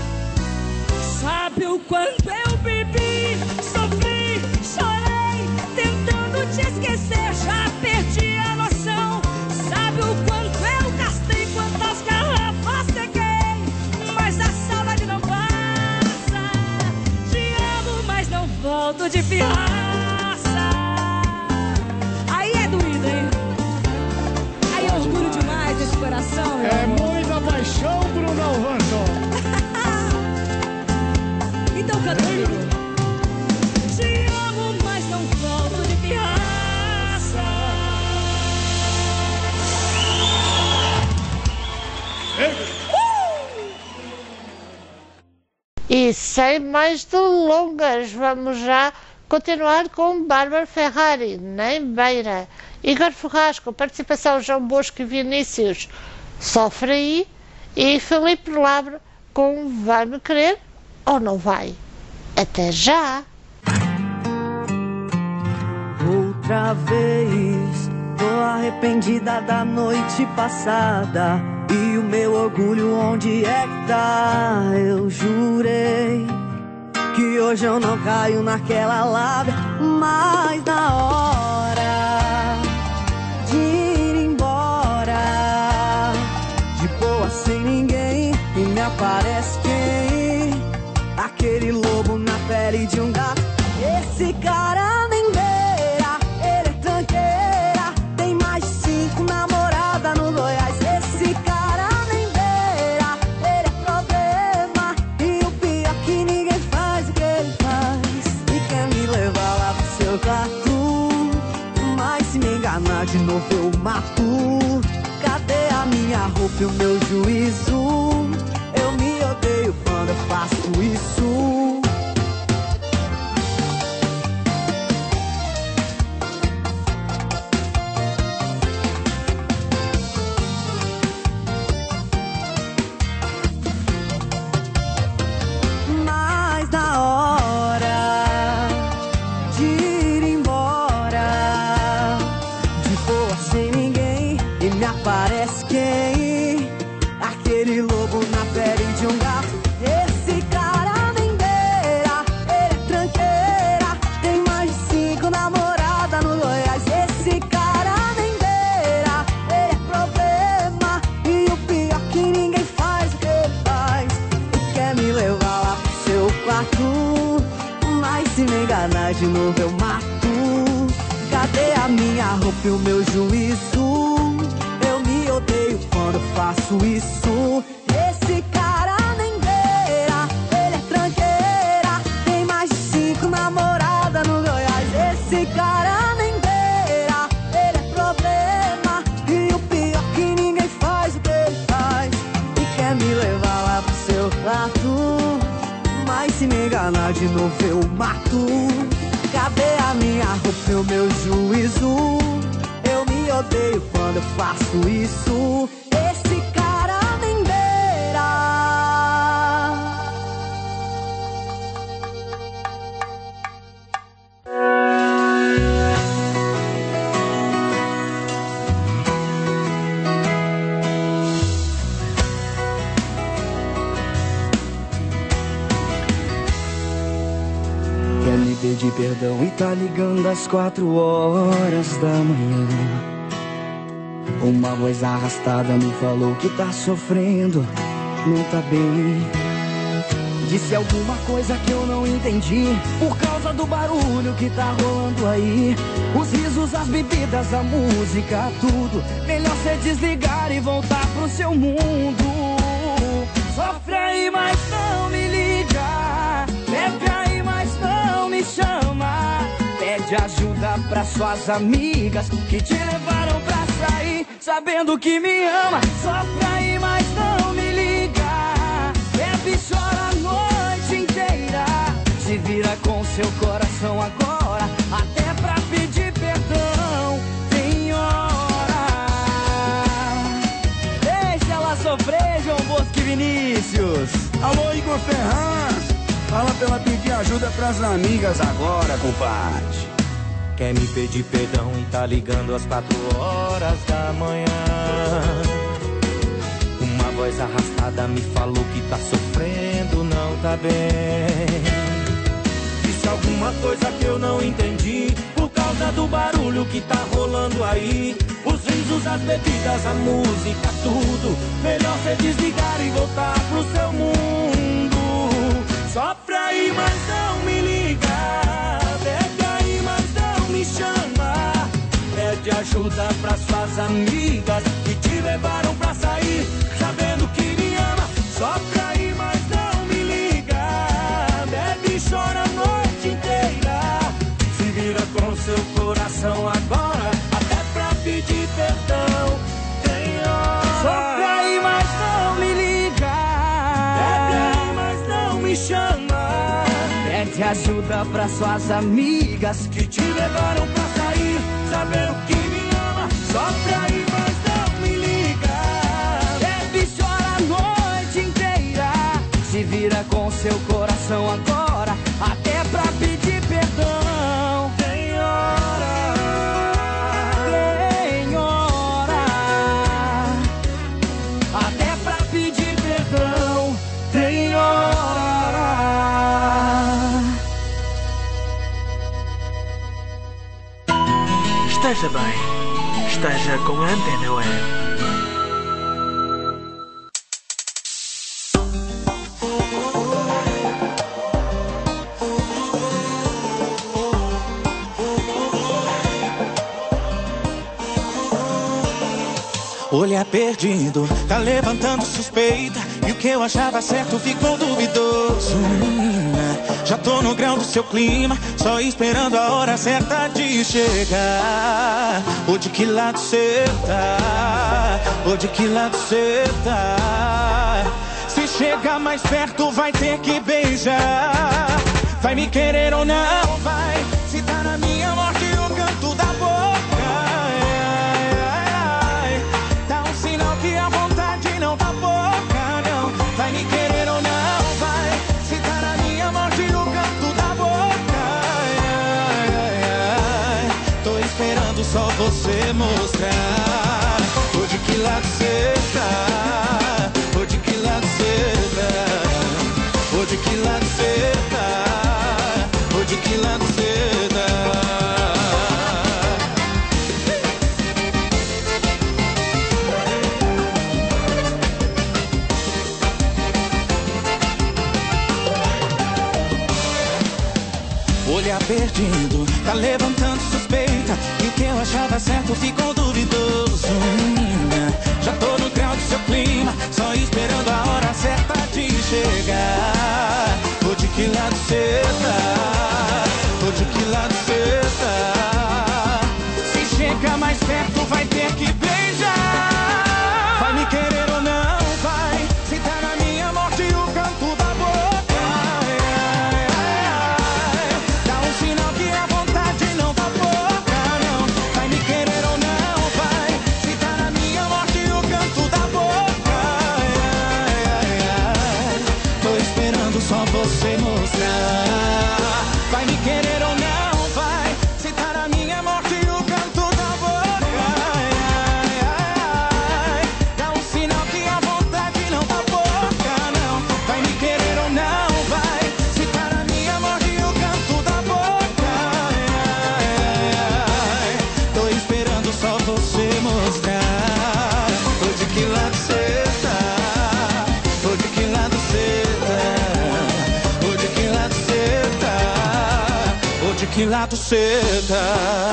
Sabe o quanto eu bebi, sofri, chorei, tentando te esquecer, já perdi a noção. Sabe o quanto eu gastei, quantas garrafas sequei, mas a saudade não passa. Te amo, mas não volto de pirraça. Aí é doído, hein? Aí é orgulho demais esse coração, meu É amor. muita paixão pro Nalvanto. Então canta comigo. Te amo, mas não volto de pirraça. Uh! E sem mais delongas, vamos já continuar com Bárbara Ferrari, nem beira. Igor Ferraz, com participação João Bosco e Vinícius, Sofre Aí. E Filipe Labre com Vai-me Querer ou Não Vai. Até já! Outra vez, tô arrependida da noite passada. E o meu orgulho onde é que tá? Eu jurei que hoje eu não caio naquela lábia. Mas na hora de ir embora, de boa sem ninguém, e me aparece quem? Aquele lobo na pele de um gato. Esse cara nem beira, ele é tranqueira, tem mais de cinco namoradas no Goiás. Esse cara nem beira, ele é problema, e o pior que ninguém faz o que ele faz. E quer me levar lá pro seu quarto, mas se me enganar de novo eu mato. Cadê a minha roupa e o meu juízo? Eu me odeio quando eu faço isso. Mas na hora de ir embora, de boa sem ninguém, e me aparece quem? Aquele lobo na pele de um gato. Esse cara nem beira, ele é tranqueira, tem mais de cinco namoradas no Goiás. Esse cara nem beira, ele é problema, e o pior que ninguém faz o que ele faz. E quer me levar lá pro seu quarto, mas se me enganar de novo eu mato. Cadê a minha roupa e o meu juízo? Eu me odeio quando faço isso. Esse cara nem beira, ele é tranqueira, tem mais de cinco namoradas no Goiás. Esse cara nem beira, ele é problema, e o pior que ninguém faz o que ele faz. E quer me levar lá pro seu quarto, mas se me enganar de novo eu mato. Cadê a minha roupa e o meu juízo? Eu me odeio quando eu faço isso. Esse cara nem beira. Quer me pedir perdão e tá ligando às quatro horas da manhã. Uma voz arrastada me falou que tá sofrendo, não tá bem. Disse alguma coisa que eu não entendi, por causa do barulho que tá rolando aí. Os risos, as bebidas, a música, tudo. Melhor cê desligar e voltar pro seu mundo. Sofre aí, mas não me liga. Bebe aí, mas não me chama. Pede ajuda pra suas amigas que te levaram pra sair, sabendo que me ama. Sofre aí, mas não me liga. Bebe e chora a noite inteira. Se vira com seu coração agora, até pra pedir perdão tem hora. Deixa ela sofrer, João Bosco e Vinícius. Alô, Igor Ferraz, fala pra ela pedir ajuda pras amigas agora, compadre. Quer me pedir perdão e tá ligando às quatro horas da manhã. Uma voz arrastada me falou que tá sofrendo, não tá bem. Disse alguma coisa que eu não entendi, por causa do barulho que tá rolando aí. Os risos, as bebidas, a música, tudo. Melhor cê desligar e voltar pro seu mundo. Sofre aí, mas não me liga. Bebe aí, mas não me chama. Pede ajuda pras suas amigas que te levaram pra sair, sabendo que me ama. Sofre aí, mas não me liga. Bebe e chora a noite inteira. Se vira com seu coração agora, até pra pedir perdão tem hora. Sofre aí, mas não me liga. Bebe aí, mas não me me chama. Pede ajuda pra suas amigas que te levaram pra sair, sabendo que me ama, só pra ir, mas não me liga. Bebe e chora a noite inteira, se vira com seu coração agora, até pra pedir perdão. Tem hora, tem hora, até pra pedir perdão. Tem hora. Esteja bem, esteja com a Antena Web. Olhar perdido, tá levantando suspeita, e o que eu achava certo ficou duvidoso. Menina, já tô no grau do seu clima, só esperando a hora certa de chegar. Ou de que lado cê tá? Ou de que lado cê tá? Se chegar mais perto vai ter que beijar. Vai me querer ou não vai? Se tá na minha morte o canto da boca. Não tá pouca, não. Vai me querer ou não vai? Se tá na minha morte no canto da boca. Ai, ai, ai. Tô esperando só você mostrar. Ou de que lado cê tá? Ou de que lado cê tá? Ou de que lado cê tá? Ou de que lado cê tá? Olhar perdido, tá levantando suspeita, e o que eu achava certo ficou duvidoso. Menina, já tô no grau do seu clima, só esperando a hora certa de chegar. Ou de que lado cê tá? Ou de que lado cê tá? Se chega mais perto vai ter que beijar. Vai me querer ou não vai? Se tá na minha morte o canto da boca. Só você mostrar. Vai me querer ou não vai? Se tá na minha morte o canto da boca. Ai, ai, ai. Dá um sinal que a vontade não tá pouca, não. Vai me querer ou não vai? Se tá na minha morte o canto da boca. Ai, ai, ai. Tô esperando só você mostrar. Ou de que lado cê tá? Ou de que lado cê tá? De que lado cê tá?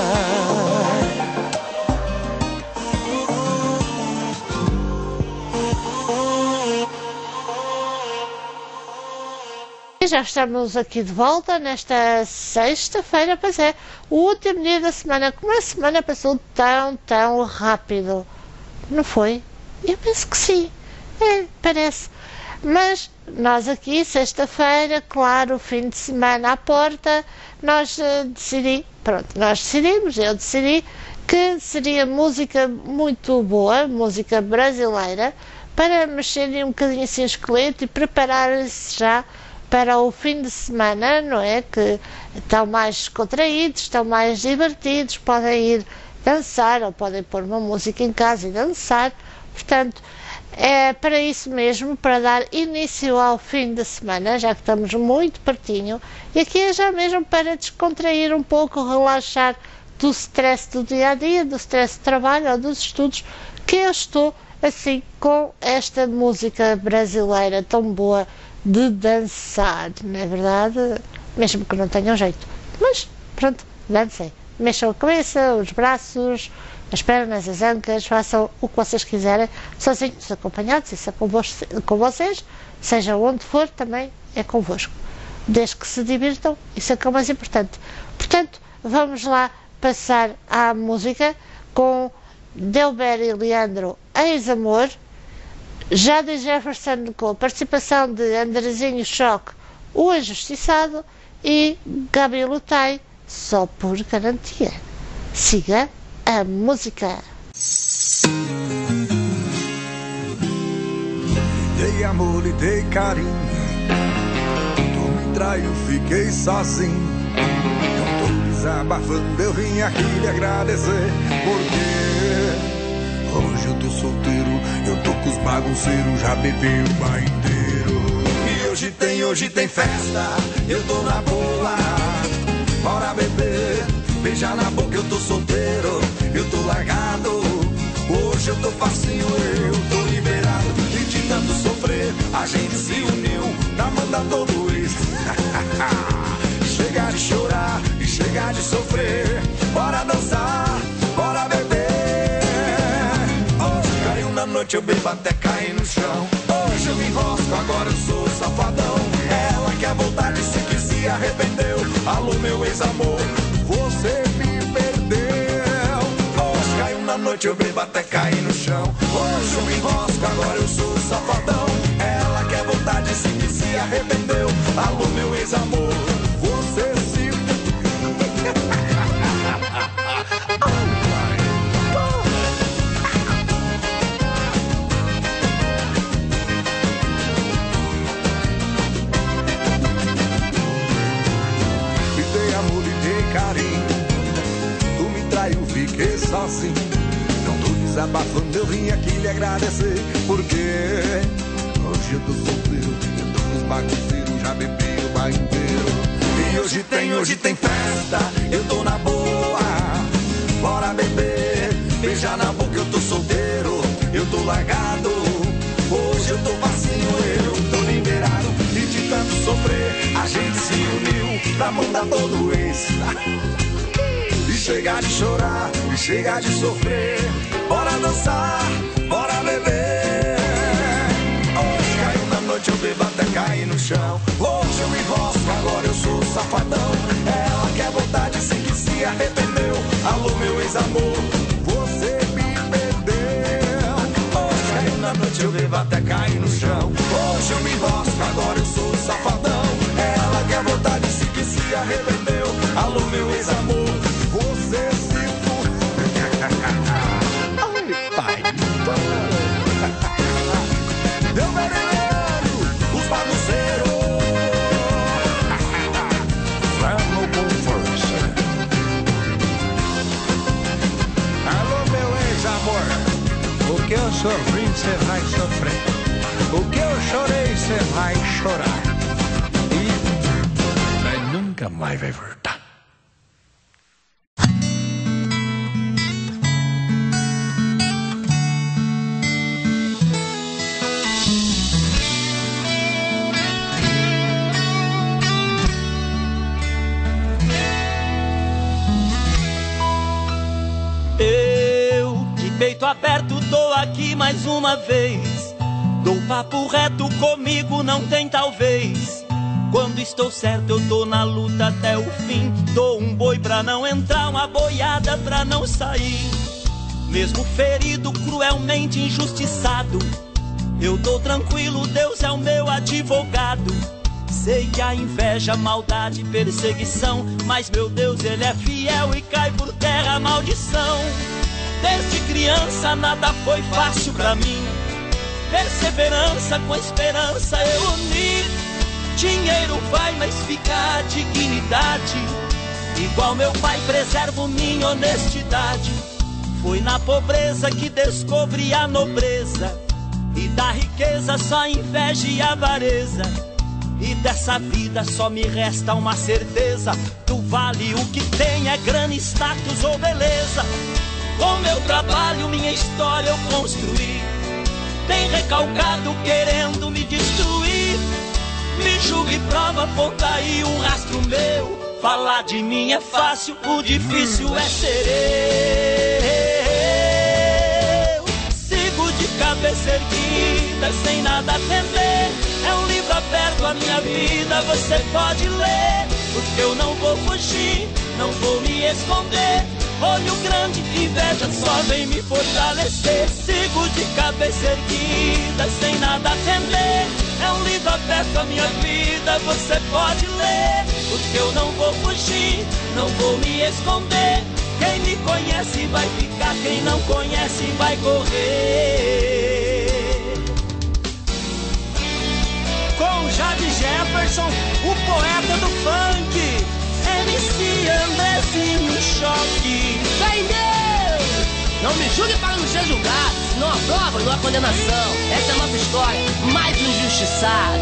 E já estamos aqui de volta nesta sexta-feira, pois é, o último dia da semana. Como a semana passou tão, tão rápido, não foi? Eu penso que sim, é, parece. Mas nós aqui, sexta-feira, claro, fim de semana à porta, nós uh, decidi, pronto, nós decidimos, eu decidi que seria música muito boa, música brasileira, para mexerem um bocadinho assim o esqueleto e prepararem-se já para o fim de semana, não é? Que estão mais contraídos, estão mais divertidos, podem ir dançar ou podem pôr uma música em casa e dançar, portanto, é para isso mesmo, para dar início ao fim de semana, já que estamos muito pertinho, e aqui é já mesmo para descontrair um pouco, relaxar do stress do dia-a-dia, do stress do trabalho ou dos estudos, que eu estou assim com esta música brasileira tão boa de dançar, não é verdade? Mesmo que não tenham jeito, mas pronto, dancem, mexam a cabeça, os braços, as pernas, as ancas, façam o que vocês quiserem, sozinhos, acompanhados, isso é convosco, com vocês, seja onde for, também é convosco. Desde que se divirtam, isso é que é o mais importante. Portanto, vamos lá passar à música com Delber e Leandro, Ex-Amor, Jade Jefferson com a participação de Andrezinho Choque, O Injustiçado e Gabi Lutai, Só por Garantia. Siga a música. Dei amor, lhe dei carinho, tu me traiu, fiquei sozinho. Não tô desabafando, eu vim aqui lhe agradecer, porque hoje eu tô solteiro, eu tô com os bagunceiros, já bebi o bar inteiro. E hoje tem, hoje tem festa, eu tô na boa, bora beber, beijar na boca, eu tô solteiro, eu tô largado. Hoje eu tô facinho, eu tô liberado. E de tanto sofrer, a gente se uniu pra mandar todo isso. E chega de chorar, e chega de sofrer. Bora dançar, bora beber. Hoje caiu na noite, eu bebo até cair no chão. Hoje eu me enrosco, agora eu sou safadão. Ela quer voltar, disse que se arrependeu. Alô, meu ex-amor, você me perdeu. Na noite eu bebo até cair no chão. Hoje eu me enrosco, agora eu sou safadão. Ela quer voltar, disse que se arrependeu. Alô, meu ex-amor, você se... Me dei amor, me dei carinho, tu me traiu, fiquei sozinho. Desabafando, eu vim aqui lhe agradecer, porque hoje eu tô solteiro, eu tô com os bagunceiros, já bebi o bar inteiro. E hoje tem, hoje tem festa, eu tô na boa, bora beber, beijar na boca, eu tô solteiro, eu tô largado. Hoje eu tô facinho, eu tô liberado. E de tanto sofrer, a gente se uniu pra mandar todo ex. E chega de chorar, e chega de sofrer. Bora dançar, bora beber. Hoje caiu na noite, eu bebo até cair no chão. Hoje eu me enrosco, agora eu sou safadão. Ela quer voltar, disse que se arrependeu. Alô, meu ex-amor, você me perdeu. Hoje caiu na noite, eu bebo até cair no chão. Hoje eu me enrosco, agora eu sou safadão. Ela quer voltar, disse que se arrependeu. Alô, meu ex-amor, você se pai. Deu vermelho, os bagunceiros. Vamos com força. Alô, meu ex-amor, o que eu sofri, você vai sofrer. O que eu chorei, você vai chorar. E mas nunca mais vai voltar. Peito aberto, tô aqui mais uma vez. Dou papo reto, comigo não tem talvez. Quando estou certo eu tô na luta até o fim. Dou um boi pra não entrar, uma boiada pra não sair. Mesmo ferido, cruelmente injustiçado, eu tô tranquilo, Deus é o meu advogado. Sei que a inveja, maldade, perseguição, mas meu Deus, Ele é fiel e cai por terra a maldição. Desde criança nada foi fácil pra mim. Perseverança com esperança eu uni. Dinheiro vai, mas fica a dignidade. Igual meu pai preservo minha honestidade. Foi na pobreza que descobri a nobreza. E da riqueza só inveja e avareza. E dessa vida só me resta uma certeza: tu vale o que tem, é grana, status ou beleza. Com meu trabalho, minha história eu construí. Tem recalcado querendo me destruir. Me julga e prova, aponta aí um rastro meu. Falar de mim é fácil, o difícil é ser eu. Sigo de cabeça erguida, sem nada a temer. É um livro aberto à minha vida, você pode ler. Porque eu não vou fugir, não vou me esconder. Olho grande, inveja só vem me fortalecer. Sigo de cabeça erguida, sem nada a temer. É um livro aberto à minha vida, você pode ler. Porque eu não vou fugir, não vou me esconder. Quem me conhece vai ficar, quem não conhece vai correr. Com Jade Jefferson, o poeta do funk, M C Andrezinho Choque. Vendeu! Não me julgue para não ser julgado, não há prova, não há condenação. Essa é a nossa história, mais injustiçado.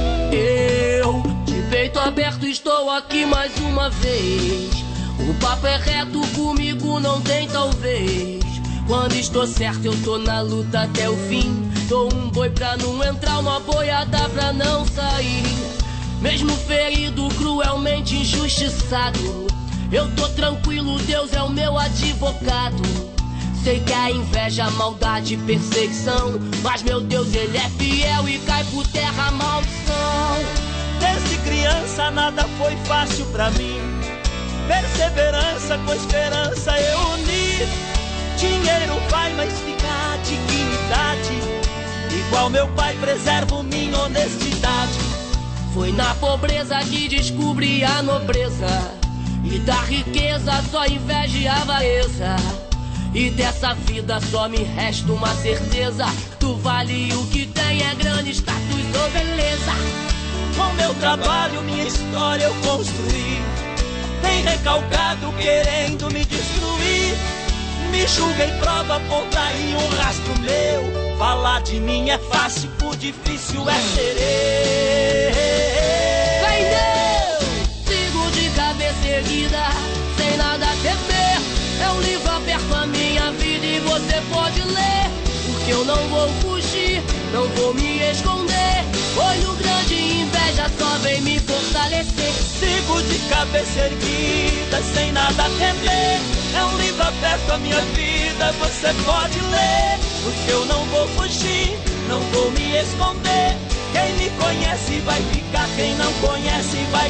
Eu, de peito aberto, estou aqui mais uma vez. O papo é reto, comigo não tem talvez. Quando estou certo eu tô na luta até o fim. Dou um boi pra não entrar, uma boiada pra não sair. Mesmo ferido, cruelmente injustiçado, eu tô tranquilo, Deus é o meu advogado. Sei que a inveja, a maldade, perseguição, mas meu Deus, ele é fiel e cai por terra a maldição. Desde criança nada foi fácil pra mim. Perseverança com esperança eu uni. Dinheiro vai, mas fica a dignidade. Igual meu pai, preservo minha honestidade. Foi na pobreza que descobri a nobreza, e da riqueza só inveja e avareza. E dessa vida só me resta uma certeza: tu vale o que tem, é grande status ou beleza. Com meu trabalho, minha história eu construí. Tem recalcado querendo me destruir. Me julga em prova, aponta em um rastro meu. Falar de mim é fácil, o difícil é ser eu. Vendeu! Sigo de cabeça erguida, sem nada a temer. É um livro aberto à minha vida e você pode ler. Porque eu não vou fugir, não vou me esconder. Olho grande e inveja só vem me fortalecer. Sigo de cabeça erguida, sem nada a temer. É um livro aberto à minha vida, você pode ler. Porque eu não vou fugir, não vou me esconder. Quem me conhece vai ficar, quem não conhece vai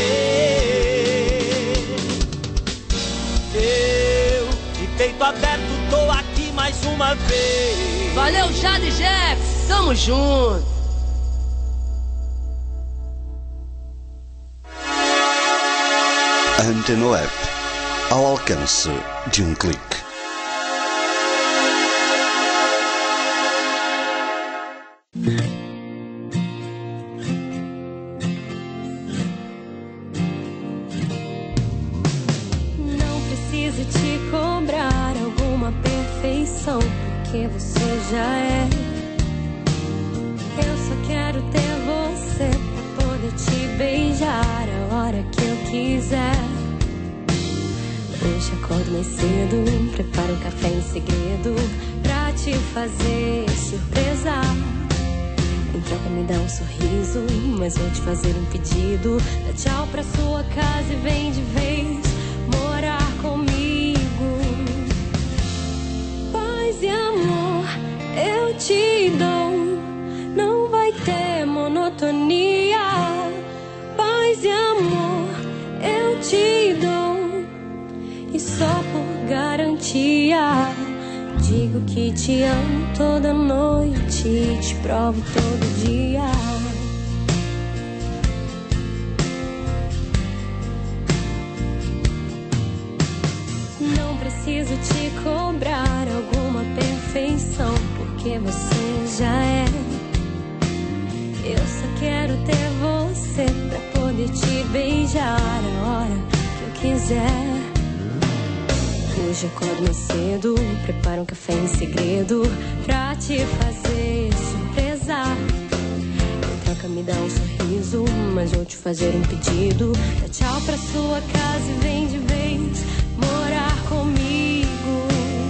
correr. Eu, de peito aberto, tô aqui mais uma vez. Valeu, Jade Jeff, tamo junto. Antena Web, ao alcance de um clique. Não preciso te cobrar alguma perfeição, porque você já é. Eu só quero ter você pra poder te beijar a hora que eu quiser. Hoje acordo mais cedo, preparo um café em segredo pra te fazer surpresa. Em troca me dá um sorriso, mas vou te fazer um pedido. Dá tchau pra sua casa e vem de vez morar comigo. Paz e amor eu te dou, não vai ter monotonia. Paz e amor eu te dou, e só por garantia digo que te amo toda noite e te provo todo dia. Não preciso te cobrar alguma perfeição, porque você já é. Eu só quero ter você pra poder te beijar a hora que eu quiser. Hoje acordo mais cedo, preparo um café em segredo pra te fazer surpresa. Em troca me dá um sorriso, mas vou te fazer um pedido. Dá tchau pra sua casa e vem de vez morar comigo.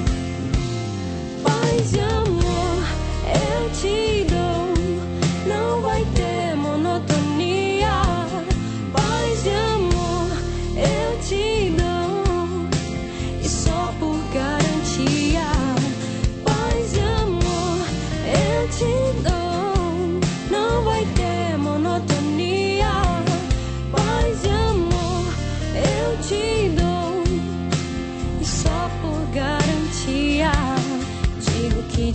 Paz e amor eu te dou, não vai ter monotonia. Paz e amor eu te dou, e só por garantia. Paz e amor eu te dou, não vai ter monotonia. Paz e amor eu te dou, e só por garantia digo que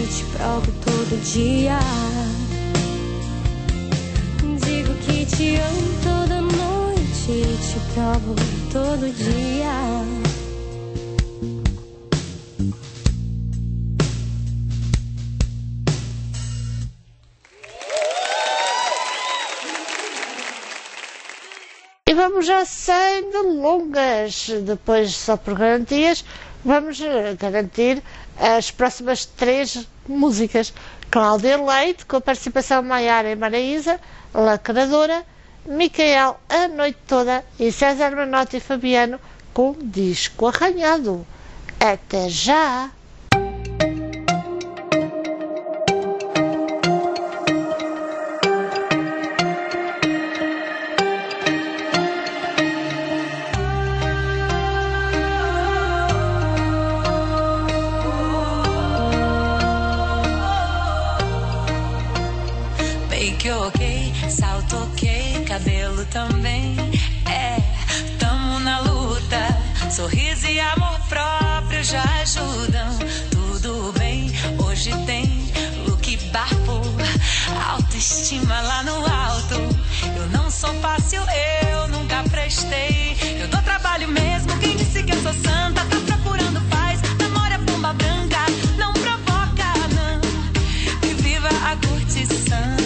te provo todo dia. Digo que te amo toda noite e te provo todo dia. E vamos já sem delongas, depois só por garantias, vamos garantir as próximas três músicas. Cláudia Leite, com a participação de Maiara e Maraísa, Lacradora, Micael, A Noite Toda e César Menotti e Fabiano, com Disco Arranhado. Até já! Ok, salto ok, cabelo também. É, tamo na luta. Sorriso e amor próprio já ajudam. Tudo bem, hoje tem look bafo, autoestima lá no alto. Eu não sou fácil, eu nunca prestei. Eu dou trabalho mesmo, quem disse que eu sou santa? Tá procurando paz, namora pomba branca. Não provoca, não, e viva a curtição.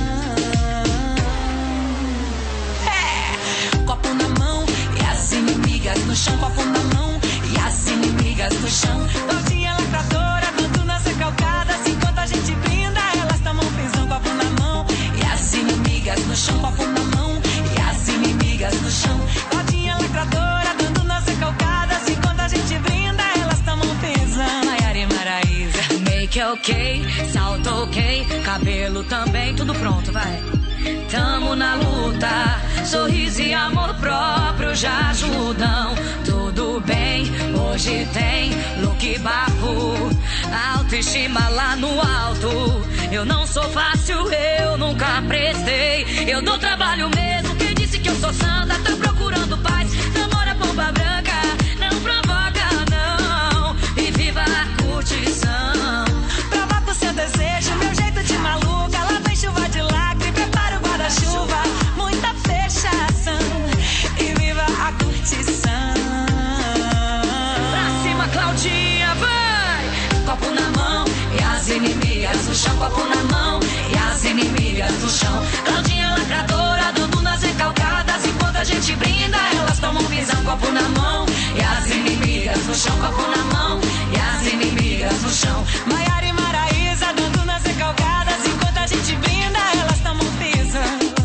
Copo na mão e as inimigas no chão. Copo na mão e as inimigas no chão. Claudinha lacradora, dando nas recalcadas. Enquanto a gente brinda, elas tomam pisão. Copo na mão e as inimigas no chão. Copo na mão e as inimigas no chão. Claudinha lacradora, dando nas recalcadas. Enquanto a gente brinda, elas tomam pisão. Maiara e Maraísa. Make ok, salto ok, cabelo também, tudo pronto, vai. Tamo na luta, sorriso e amor próprio já ajudam. Tudo bem, hoje tem look bafo, autoestima lá no alto. Eu não sou fácil, eu nunca prestei. Eu dou trabalho mesmo, quem disse que eu sou santa? Tá procurando paz, namora pomba branca. Não provoca não, e viva a curtição. Provoca o seu desejo, meu jeito de maluca. Lá vem chuva de lacre, prepara o guarda-chuva. Muita fechação, e viva a curtição. Pra cima, Claudinha, vai! Copo na mão e as inimigas no chão. Copo na mão e as inimigas no chão. Claudinha lacradora, dando nas recalcadas. Enquanto a gente brinda, elas tomam visão. Copo na mão e as inimigas no chão. Copo na mão e as inimigas no chão. Maiara e Maraísa, dando nas recalcadas. Enquanto a gente brinda, elas tomam visão.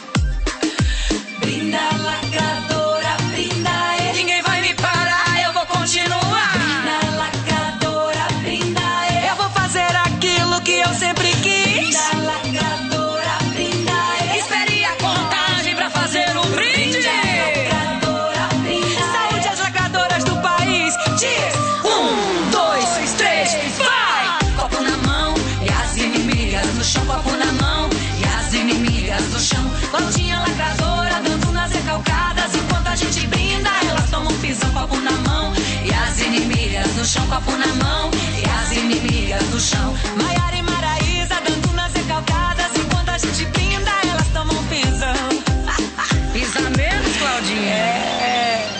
Brinda lacradora, brinda é. Ninguém vai me parar, eu vou continuar. Brinda lacradora, brinda é. Eu vou fazer aquilo que eu sempre quis. Brinda lacradora, brinda é. Espere a contagem pra fazer um brinde. Brinda lacradora, brinda é. Saúde às lacradoras do país. Diz um, dois, três, vai! Copo na mão e as inimigas no chão. Copo na mão e as inimigas no chão. Claudinha lacradora, dando nas recalcadas. Enquanto a gente brinda, elas tomam pisão. Copo na mão e as inimigas no chão. Copo na mão e as inimigas no chão. Maiara e Maraísa, dando nas recalcadas. Enquanto a gente brinda, elas tomam pisão. Pisa menos, Claudinha. É.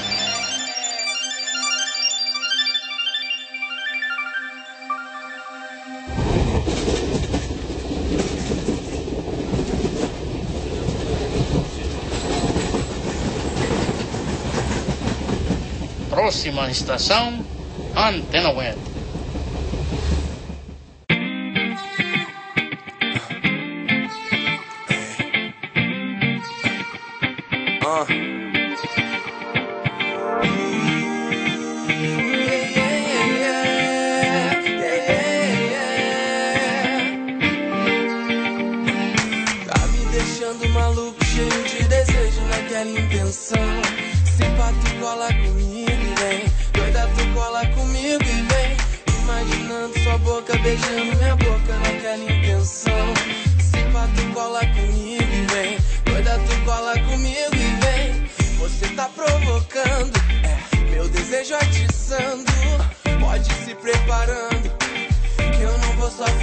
Próxima estação, Antena Web. Uh. Tá me deixando maluco, cheio de desejo naquela intenção. Se pá, tu cola comigo e vem. Doida, tu cola comigo e vem. Imaginando sua boca beijando minha boca naquela intenção. Se pá, tu cola comigo e vem. Doida, tu cola comigo e vem. Você tá provocando, é, meu desejo atiçando. Pode ir se preparando, que eu não vou só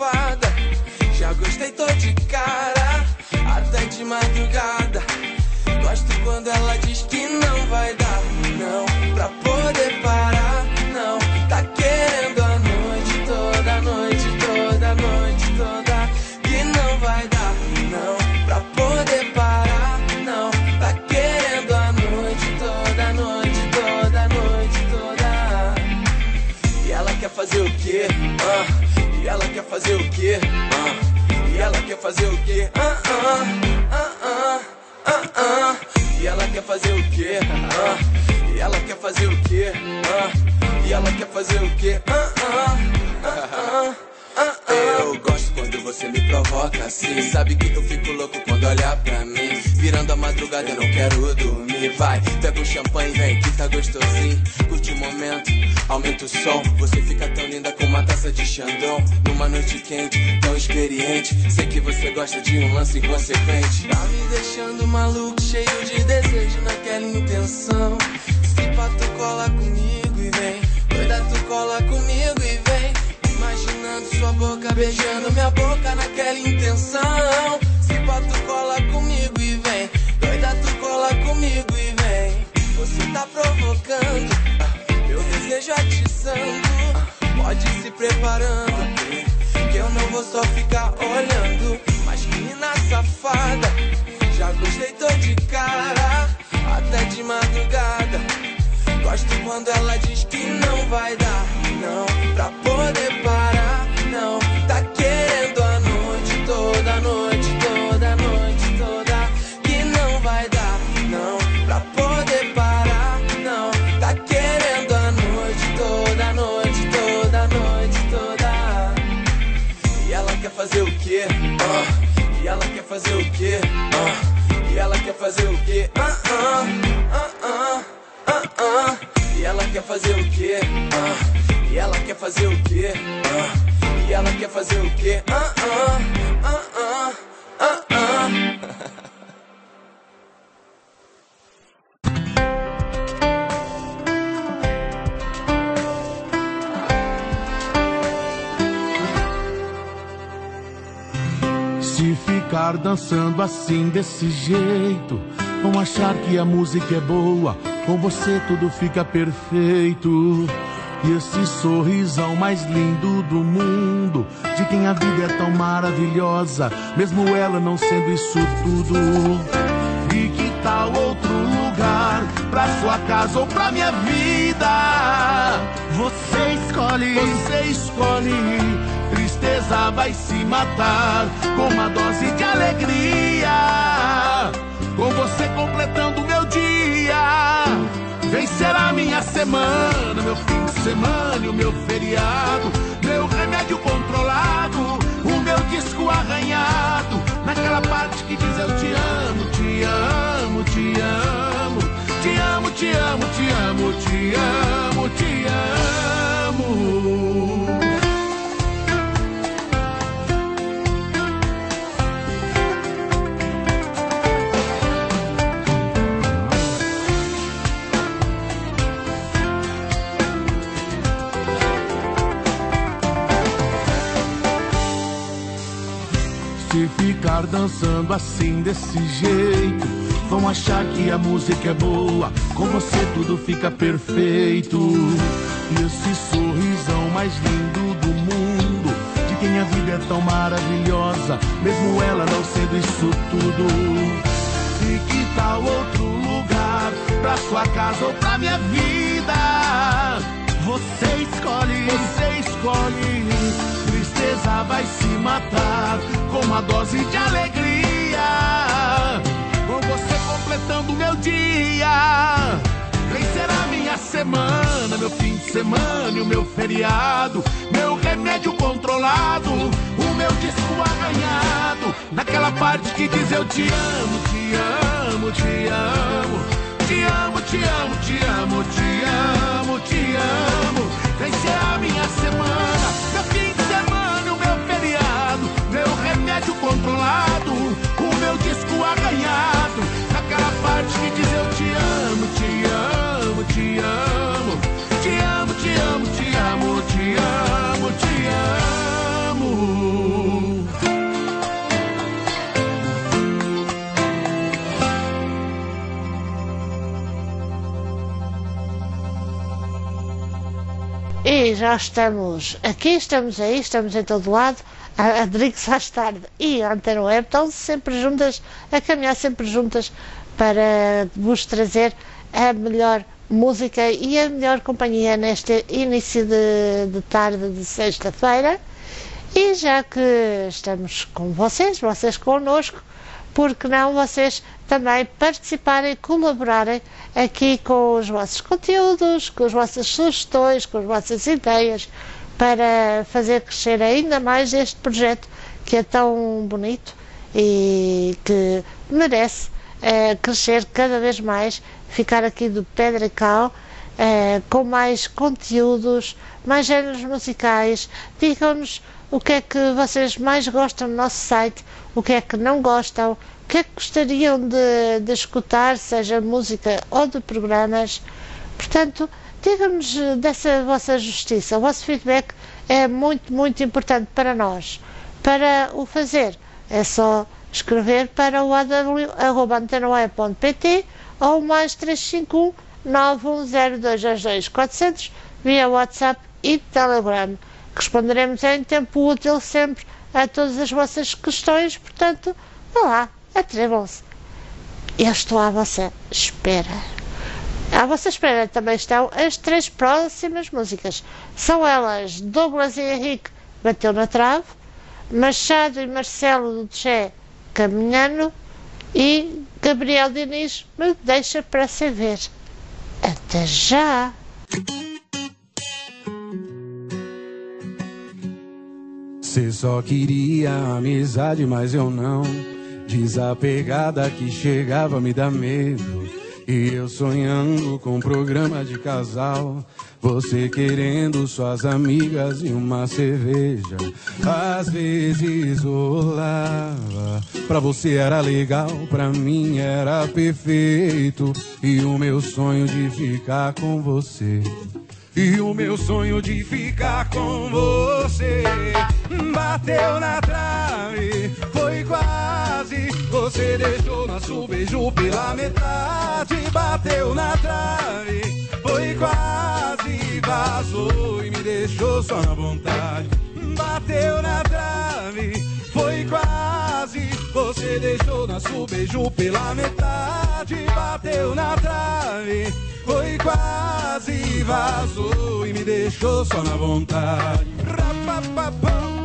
safada. Já gostei, tô de cara, até de madrugada. Gosto quando ela diz que não vai dar, não, pra poder parar, não. Tá querendo a noite toda, noite toda, noite toda. Que não vai dar, não, pra poder parar, não. Tá querendo a noite toda, noite toda, noite toda. E ela quer fazer o quê? Ah, e ela quer fazer o quê? Ah, e ela quer fazer o quê? Ah, ah, ah, ah, ah, ah. E ela quer fazer o quê? Ah, e ela quer fazer o quê? Ah, e ela quer fazer o quê? Ah, ah, ah, ah, ah, ah. Eu gosto quando você me provoca assim. Sabe que eu fico louco quando olhar pra mim. Virando a madrugada eu não quero dormir. Vai, pega um champanhe, vem que tá gostosinho. Curte o momento, aumenta o som. Você fica tão linda com uma taça de Xandão. Numa noite quente, tão experiente. Sei que você gosta de um lance inconsequente. Tá me deixando maluco, cheio de desejo naquela intenção. Se pá, tu cola comigo e vem. Doida, tu cola comigo e vem. Imaginando sua boca beijando minha boca naquela intenção. Se pá, tu cola comigo e vem. Doida, tu cola comigo e vem. Você tá provocando, meu desejo atizando. Pode ir se preparando, que eu não vou só ficar olhando. Mas menina safada, já gostei, tô de cara, até de madrugada. Gosto quando ela diz que não vai dar, não, pra poder parar, não. Tá querendo a noite toda, noite toda, noite toda. Que não vai dar, não, pra poder parar, não. Tá querendo a noite toda, noite toda, noite toda. E ela quer fazer o quê? Ah, e ela quer fazer o quê? Ah, e ela quer fazer o quê? Ah, ah, ah, ah. Ah, ah. E ela quer fazer o quê? Ah, e ela quer fazer o quê? Ah, e ela quer fazer o quê? Ah, ah, ah, ah, ah, ah. Se ficar dançando assim desse jeito, vão achar que a música é boa. Com você tudo fica perfeito. E esse sorrisão mais lindo do mundo, de quem a vida é tão maravilhosa, mesmo ela não sendo isso tudo. E que tal outro lugar, pra sua casa ou pra minha vida? Você escolhe, você escolhe. Tristeza vai se matar com uma dose de alegria. Com você completando o meu dia, vencer a minha semana, meu fim de semana e o meu feriado, meu remédio controlado, o meu disco arranhado, naquela parte que diz eu te amo, te amo, te amo, te amo, te amo, te amo, te amo, te amo. Se ficar dançando assim desse jeito, vão achar que a música é boa. Com você tudo fica perfeito. E esse sorrisão mais lindo do mundo, de quem a vida é tão maravilhosa, mesmo ela não sendo isso tudo. E que tal outro lugar, pra sua casa ou pra minha vida? Você escolhe, você escolhe. Tristeza vai se matar com uma dose de alegria. Com você completando o meu dia, vencer a minha semana, meu fim de semana e o meu feriado, meu remédio controlado, o meu disco arranhado, naquela parte que diz eu te amo, te amo, te amo, te amo, te amo, te amo, te amo, te amo. Vencer a minha semana, meu fim de semana, o meu feriado, meu remédio controlado, o meu disco arranhado, naquela parte que diz eu te amo, te amo, te amo, te amo, te amo, te amo, te amo, te amo. E já estamos aqui, estamos aí, estamos em todo lado. A Adrix faz tarde e a Antena Web estão sempre juntas, a caminhar sempre juntas para vos trazer a melhor música e a melhor companhia neste início de, de tarde de sexta-feira. E já que estamos com vocês, vocês connosco, porque não vocês também participarem e colaborarem aqui com os vossos conteúdos, com as vossas sugestões, com as vossas ideias, para fazer crescer ainda mais este projeto que é tão bonito e que merece eh, crescer cada vez mais, ficar aqui do Pedrecal, eh, com mais conteúdos, mais géneros musicais. Digam-nos o que é que vocês mais gostam no nosso site, o que é que não gostam, o que é que gostariam de, de escutar, seja música ou de programas. Portanto, digam-nos dessa vossa justiça. O vosso feedback é muito, muito importante para nós. Para o fazer, é só escrever para o a w arroba antena web ponto p t ou mais três cinco um nove um zero dois dois dois quatro zero zero via WhatsApp e Telegram. Responderemos em tempo útil sempre a todas as vossas questões. Portanto, vá lá, atrevam-se. Eu estou à vossa espera. À vossa espera também estão as três próximas músicas. São elas Douglas e Henrique, Bateu na Trave, Machado e Marcelo do Tché, Caminhando, e Gabriel Diniz, Me Deixa para Se Ver. Até já! Cê só queria amizade, mas eu não. Desapegada que chegava me dá medo. E eu sonhando com um programa de casal, você querendo suas amigas e uma cerveja. Às vezes rolava, pra você era legal, pra mim era perfeito. E o meu sonho de ficar com você, e o meu sonho de ficar com você bateu na trave, foi quase. Você deixou nosso beijo pela metade. Bateu na trave, foi quase. Vazou e me deixou só na vontade. Bateu na trave, foi quase. Você deixou nosso beijo pela metade. Bateu na trave, foi quase. Vazou e me deixou só na vontade. Rapapapam.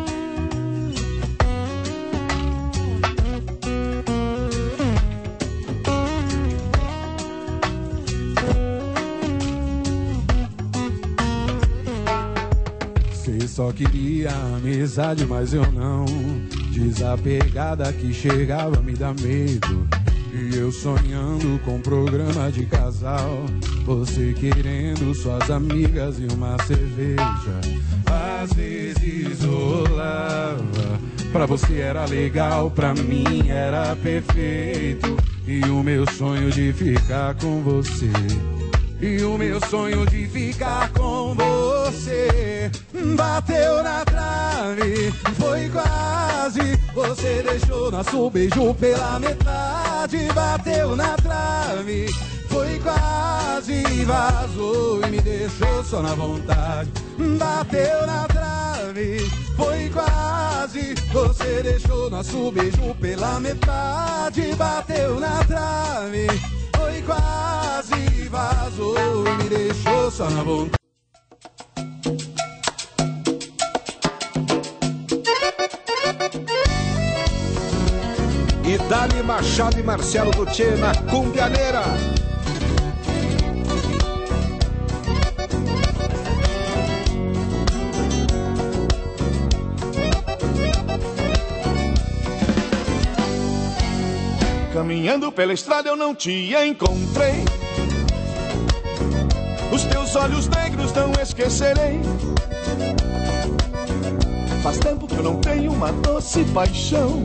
Cê só queria amizade, mas eu não. Desapegada que chegava me dá medo. E eu sonhando com um programa de casal, você querendo suas amigas e uma cerveja. Às vezes rolava, pra você era legal, pra mim era perfeito. E o meu sonho de ficar com você, e o meu sonho de ficar com você bateu na trave, foi quase. Você deixou nosso beijo pela metade. Bateu na trave, foi quase. Vazou e me deixou só na vontade. Bateu na trave, foi quase. Você deixou nosso beijo pela metade. Bateu na trave, foi quase. Vazou e me deixou só na vontade. E Dali Machado e Marcelo do Tché na Cumbianeira. Caminhando pela estrada eu não te encontrei. Os teus olhos negros não esquecerei. Faz tempo que eu não tenho uma doce paixão,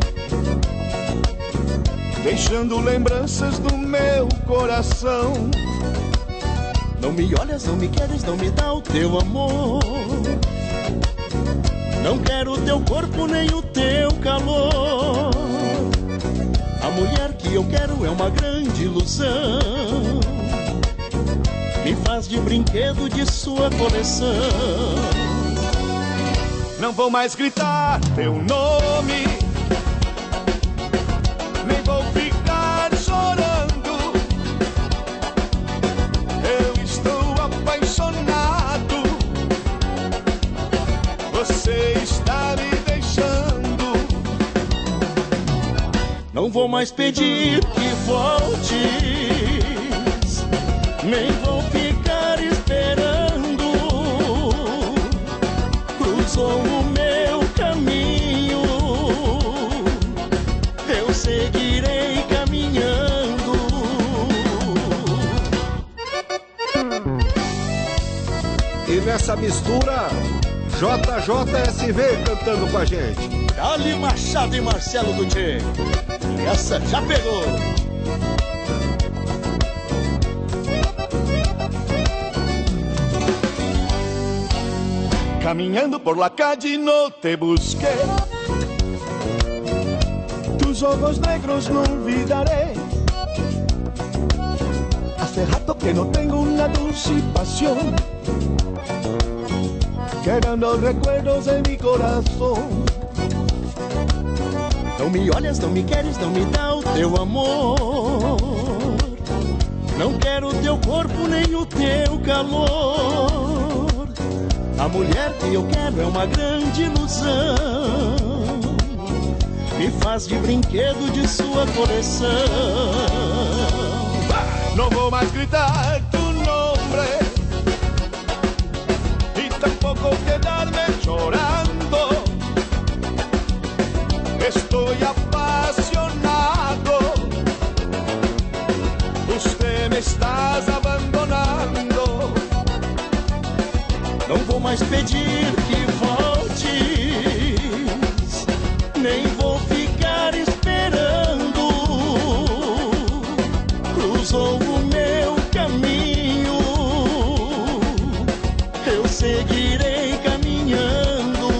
deixando lembranças no meu coração. Não me olhas, não me queres, não me dá o teu amor. Não quero o teu corpo nem o teu calor. A mulher que eu quero é uma grande ilusão. me faz de brinquedo de sua coleção. Não vou mais gritar teu nome, nem vou ficar chorando. Eu estou apaixonado, você está me deixando. Não vou mais pedir que voltes, nem vou ficar esperando. Cruzou o meu caminho, eu seguirei caminhando. E nessa mistura, J J S V cantando com a gente. Dali Machado e Marcelo do Tchê. Essa já pegou. Caminhando por la calle no te busqué, tus ojos negros no olvidaré. Hace rato que no tengo una dulce pasión, quedando recuerdos en mi corazón. Não me olhas, não me queres, não me dá o teu amor. Não quero o teu corpo nem o teu calor. A mulher que eu quero é uma grande ilusão, me faz de brinquedo de sua coleção. Não vou mais gritar tu nombre y tampoco quedarme chorando. Estoy apasionado, usted me estás abandonando. Não vou mais pedir que voltes, nem vou ficar esperando. Cruzou o meu caminho, eu seguirei caminhando.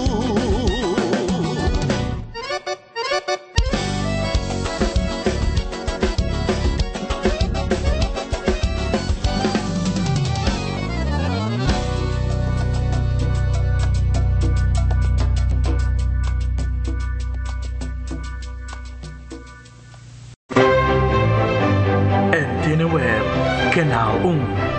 Canal um.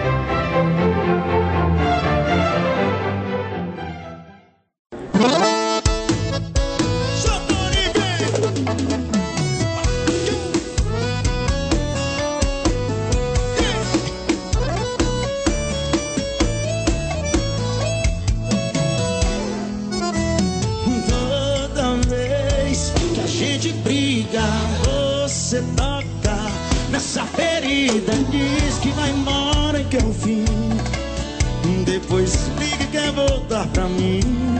Toda vez que a gente briga, você toca nessa ferida, diz que vai embora e que é o fim. Depois liga e quer voltar pra mim.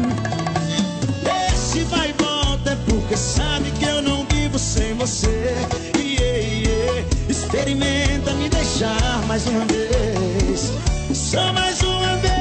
Esse vai e volta é porque sabe que eu não vivo sem você. Yeah, yeah. Experimenta me deixar mais uma vez, só mais uma vez.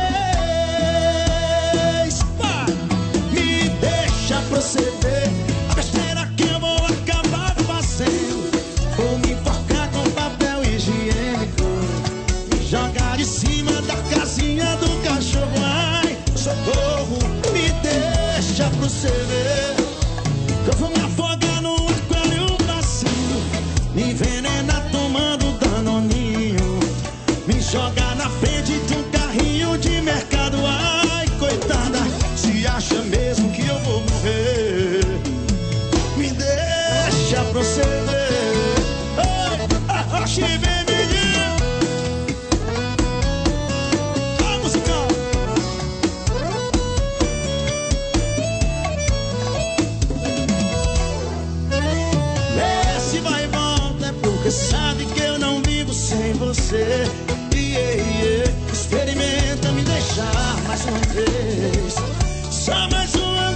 Vai, me deixa proceder a besteira que eu vou acabar fazendo. Vou me enforcar com papel higiênico, me jogar de cima da casinha do cachorro. Ai, socorro, me deixa proceder. Eu vou me afogar no aquário vazio, me envenenar tomando danoninho, me jogar na frente de um carrinho de mercado. Ai, coitada, se acha mesmo que eu vou morrer? Me deixa proceder. She baby you. A música. Esse vai e volta é porque sabe que eu não vivo sem você. Yeah, yeah. Experimenta me deixar mais uma vez, só mais uma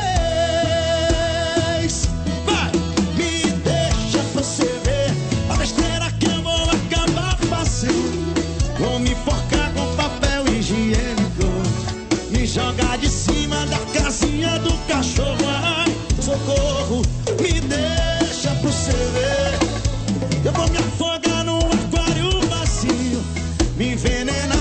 vez. Vai, me deixa proceder a besteira que eu vou acabar fazendo. Vou me enforcar com papel higiênico, me jogar de cima da casinha do cachorro. Ai, socorro, me deixa proceder. Eu vou me afogar no aquário vazio, me envenenar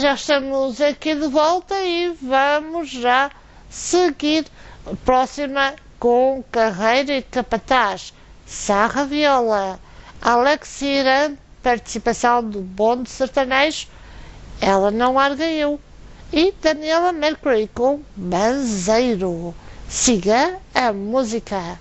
já estamos aqui de volta e vamos já seguir a próxima com Carreira e Capataz, Sarra Viola, Alex Irã, participação do Bonde Sertanejo, Ela Não Larga Eu, e Daniela Mercury com Banzeiro. Siga a música.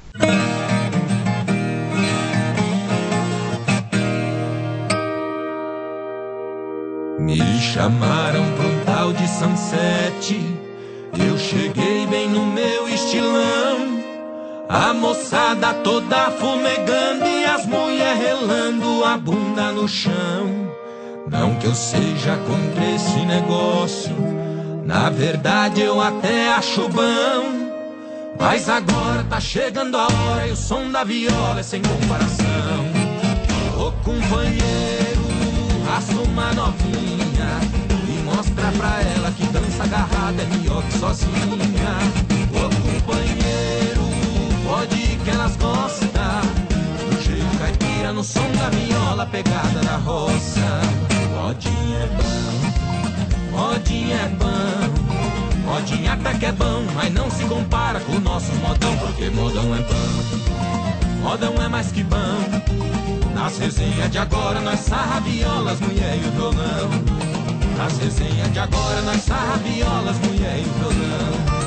Me chamaram pra um tal de Sunset, eu cheguei bem no meu estilão, a moçada toda fumegando e as mulher relando a bunda no chão. Não que eu seja contra esse negócio, na verdade eu até acho bom, mas agora tá chegando a hora e o som da viola é sem comparação. Ô companheiro, arrasta uma novinha e mostra pra ela que dança agarrada é melhor que sozinha. Ô companheiro, pode ir que elas gostam do jeito caipira no som da viola, pegada da roça. Modinha é bom, modinha é bom, modinha até que é bom, mas não se compara com o nosso modão, porque modão é bom, modão é mais que bom. Nas resenhas de agora nós sarra viola, as mulher e o violão. Nas resenhas de agora nós sarra viola, as mulher e o violão.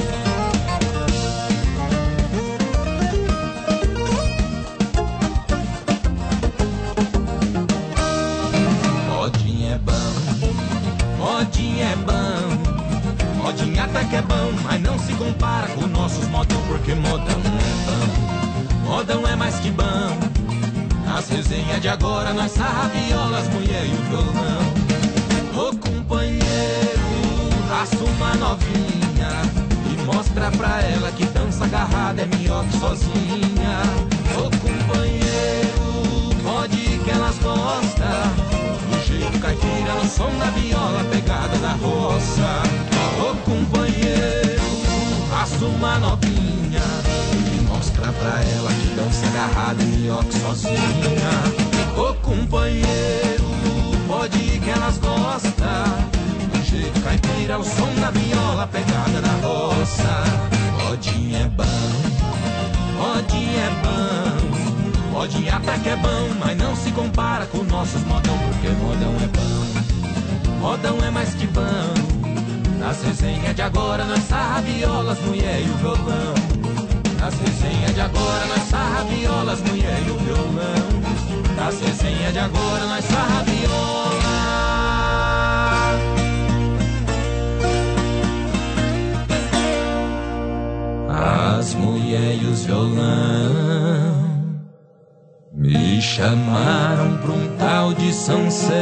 Modinha é bom, modinha é bom, modinha até que é bom, mas não se compara com nossos modão, porque modão é bom, modão é mais que bom. Nas resenhas de agora nós sarra viola, as mulher e o violão. Ô companheiro, arrasta uma novinha e mostra pra ela que dança agarrada é melhor que sozinha. Ô companheiro, pode ir que elas gostam do jeito caipira no som da viola, pegada da roça. Ô companheiro, arrasta uma novinha e mostra pra ela que dança agarrada é melhor que sozinha. Ô companheiro, pode ir que elas gostam do jeito caipira, o som da viola, pegada da roça. Modinha é bom, modinha é bom, modinha até que é bom, mas não se compara com nossos modão, porque modão é bom, modão é mais que bom. Nas resenhas de agora nós sarra viola, as mulher e o violão. Nas resenhas de agora nós sarra viola, as mulher e o violão. Nas resenhas de agora nós sarra viola. As mulher e os violão me chamaram pra um tal de Sunset.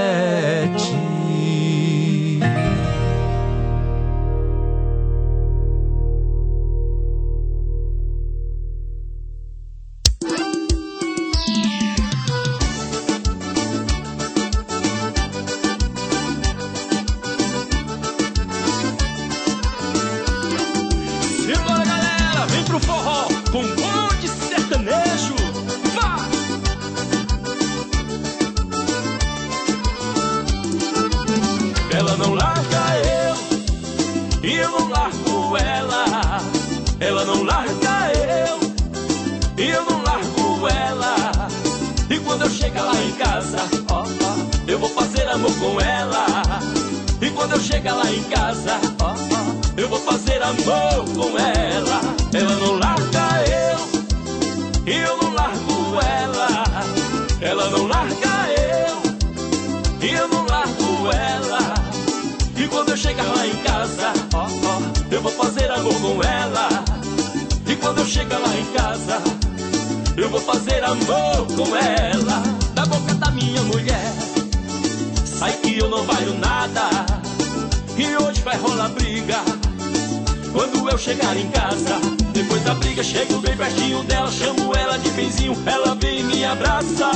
Chegar em casa, depois da briga, chego bem pertinho dela, chamo ela de benzinho, ela vem e me abraça.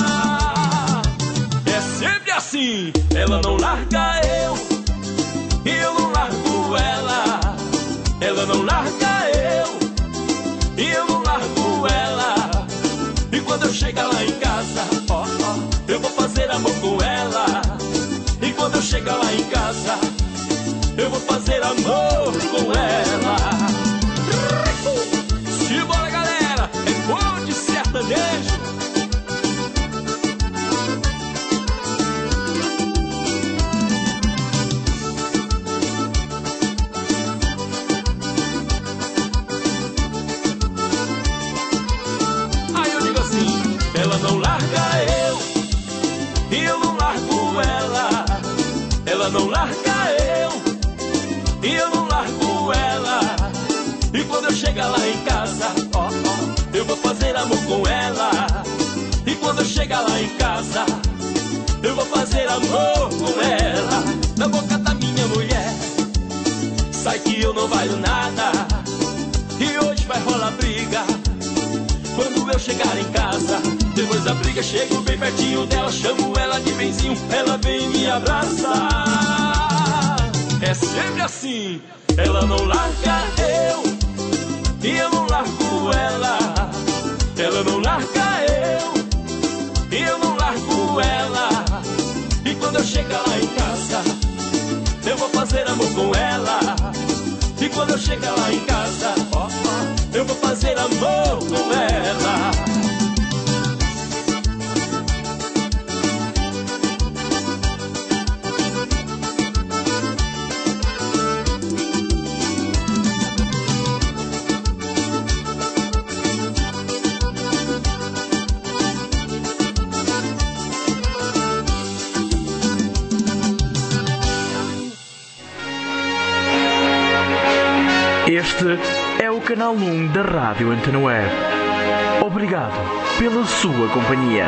É sempre assim, ela não larga eu, e eu não largo ela. Ela não larga eu, e eu não largo ela. E quando eu chegar lá em casa, ó, ó, eu vou fazer amor com ela. E quando eu chegar chegar lá em casa, eu vou fazer amor com ela. Simbora, galera, é bom de sertanejo. Aí eu digo assim, ela não larga eu, e eu não largo ela. Ela não larga eu, e eu não largo ela. E quando eu chegar lá em casa, ó, ó, eu vou fazer amor com ela. E quando eu chegar lá em casa, eu vou fazer amor com ela. Na boca da minha mulher, sai que eu não valho nada. E hoje vai rolar briga quando eu chegar em casa. Depois da briga chego bem pertinho dela, chamo ela de benzinho, ela vem e me abraça. É sempre assim, ela não larga eu, e eu não largo ela. Ela não larga eu, e eu não largo ela. E quando eu chegar lá em casa, eu vou fazer amor com ela. E quando eu chegar lá em casa, ó, ó, eu vou fazer amor com ela. Este é o canal um da Rádio Antena Web. Obrigado pela sua companhia.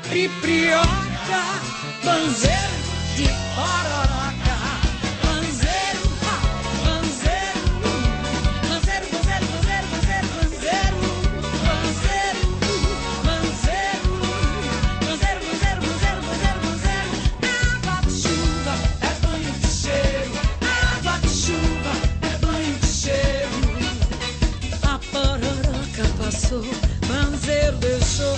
cipriota, banzeiro de pororoca, banzeiro, banzeiro, banzeiro, banzeiro, banzeiro, banzeiro, banzeiro, banzeiro, banzeiro, banzeiro, banzeiro, banzeiro, banzeiro, água de chuva é banho de cheiro, água de chuva é banho de cheiro. A pororoca passou, banzeiro deixou.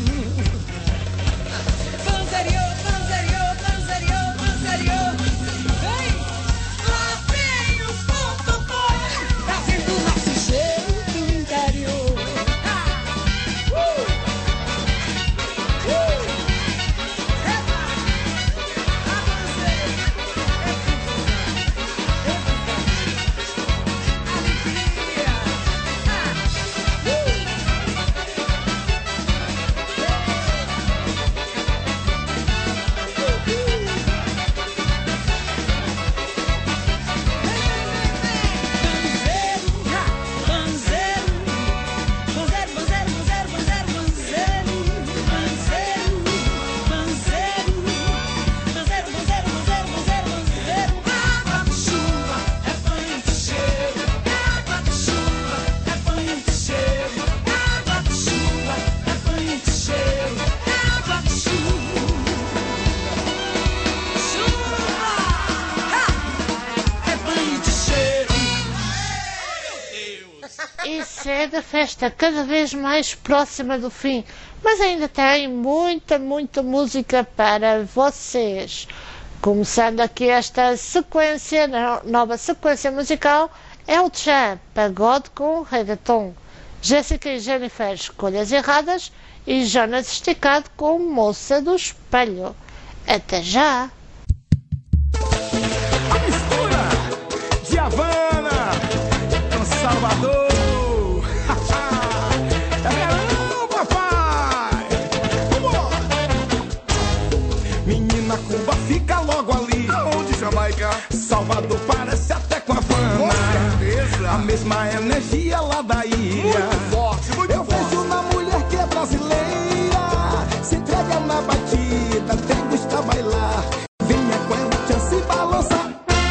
Banzeriou, banzeriou, banzeriou, banzeriou. Vem, lá vem o ponto bom, trazendo o nosso cheiro do interior. Ah, uh, uh, epa, a banzeira é alegria. Ah, uh. E segue a festa cada vez mais próxima do fim, mas ainda tem muita, muita música para vocês. Começando aqui esta sequência, nova sequência musical, El Chan, pagode com reggaeton. Jéssica e Jennifer, escolhas erradas, e Jonas Esticado com Moça do Espelho. Até já! A mistura de Havana com Salvador. É verão, papai! Vambora! Menina Cuba fica logo ali. Aonde, Jamaica? Salvador parece até com Havana. Com certeza! A mesma energia lá da ilha. Muito forte, muito Eu forte. vejo na mulher que é brasileira, se entrega na batida, tem gosto a bailar. Venha com ela, chance balançar.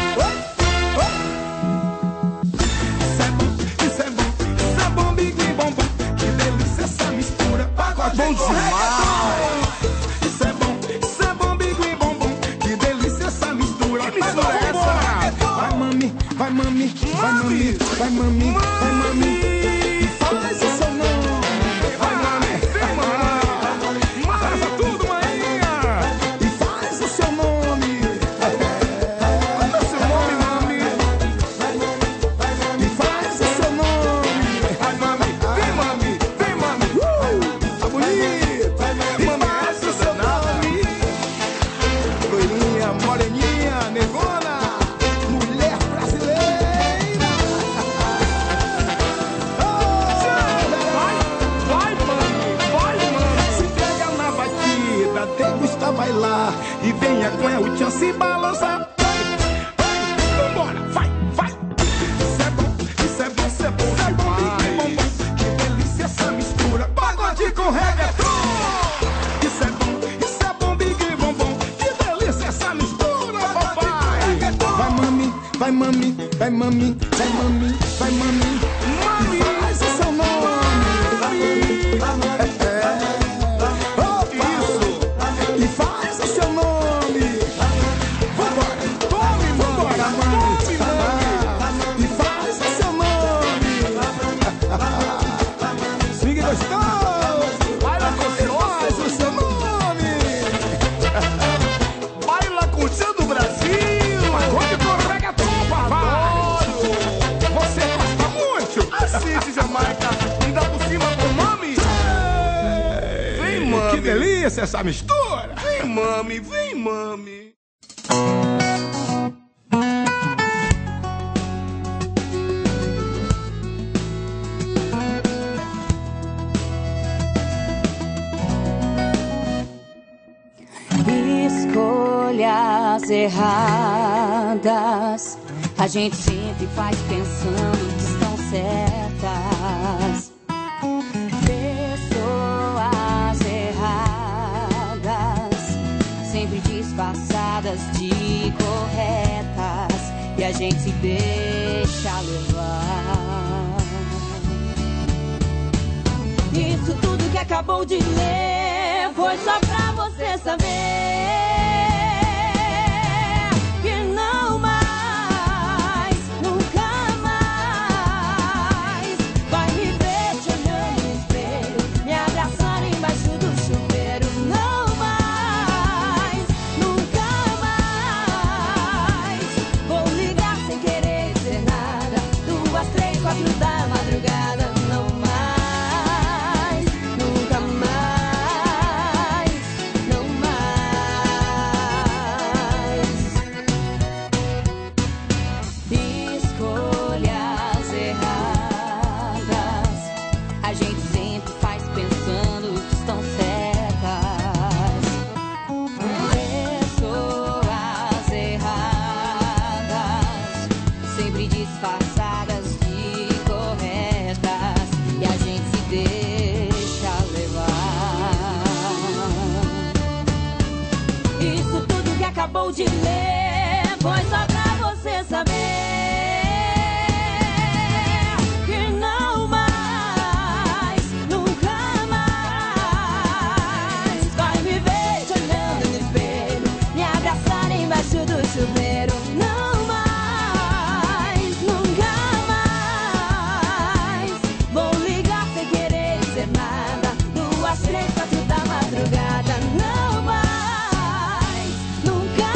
Bom demais! Isso é bom, isso é bom, bigo e bombom. Que delícia essa mistura! Que mistura é essa? Vai mami, vai mami, vai mami, vai mami, vai mami. E faz o seu nome. Vai mami, vem mami. Arrasa tudo, maninha. E faz o seu nome. Qual é o seu nome, mami? Vai mami, vai mami. E faz o seu nome. Vai mami, vem mami, vem mami. Tá bonito. E faz o seu nome. Loirinha, moreninha, negona, mulher brasileira. Vai, vai, mami, vai, mami. Se pega na batida, degusta bailar. E venha com El Chan se balançar. Vai, vai, vambora, vai, vai. Isso é bom, isso é bom, isso é bom, isso é bom, bom, bom. Que delícia essa mistura, pagode com reggaeton. Isso é bom, isso é bom, big bombom. Que delícia essa mistura, papai. Vai mami, vai mami, vai mami, vai mami, vai mami. Mami, faz o seu nome. É, é. Oh, isso. E faz o seu nome. Vambora, tome, vambora, mami. Tome, mami. E faz o seu nome. Siga gostoso. Baila com faz o seu nome. Baila com o Chan do Brasil. Pagode com reggaeton, papai. Você gosta muito. Assim de Jamaica. Ainda por cima com mami. Vem, mami. Que delícia essa mistura. Vem, mami, vem, mami. Escolhas erradas a gente sempre faz pensando que estão certas. Pessoas erradas de corretas e a gente se deixa levar. Isso tudo que acabou de ler foi só pra você saber que não mais, nunca mais vai me ver te olhando no espelho, me abraçando embaixo do chuveiro. Não mais, nunca mais vou ligar sem querer dizer nada, duas, três, quatro da madrugada. Não mais, nunca mais, não mais. Escolhas erradas a gente sempre faz pensando que estão certas. Pessoas erradas, sempre disfarçadas de corretas, e a gente se deixa levar. Isso tudo que acabou de ler foi só pra você saber que não mais, nunca mais vai me ver te olhando no espelho, me abraçar embaixo do chuveiro. Não mais, nunca mais vou ligar sem querer dizer nada, duas, três, quatro da madrugada. Não mais, nunca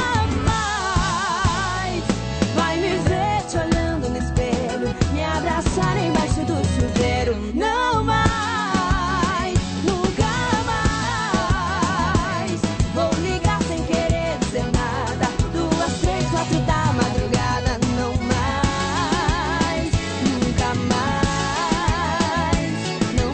mais vai me ver te olhando no espelho, me abraçar embaixo do chuveiro. Não mais, nunca mais vou ligar sem querer dizer nada, duas, três, quatro da madrugada. Não mais, nunca mais, não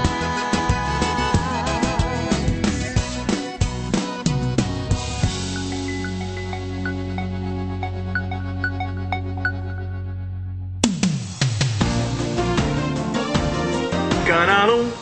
Canal um.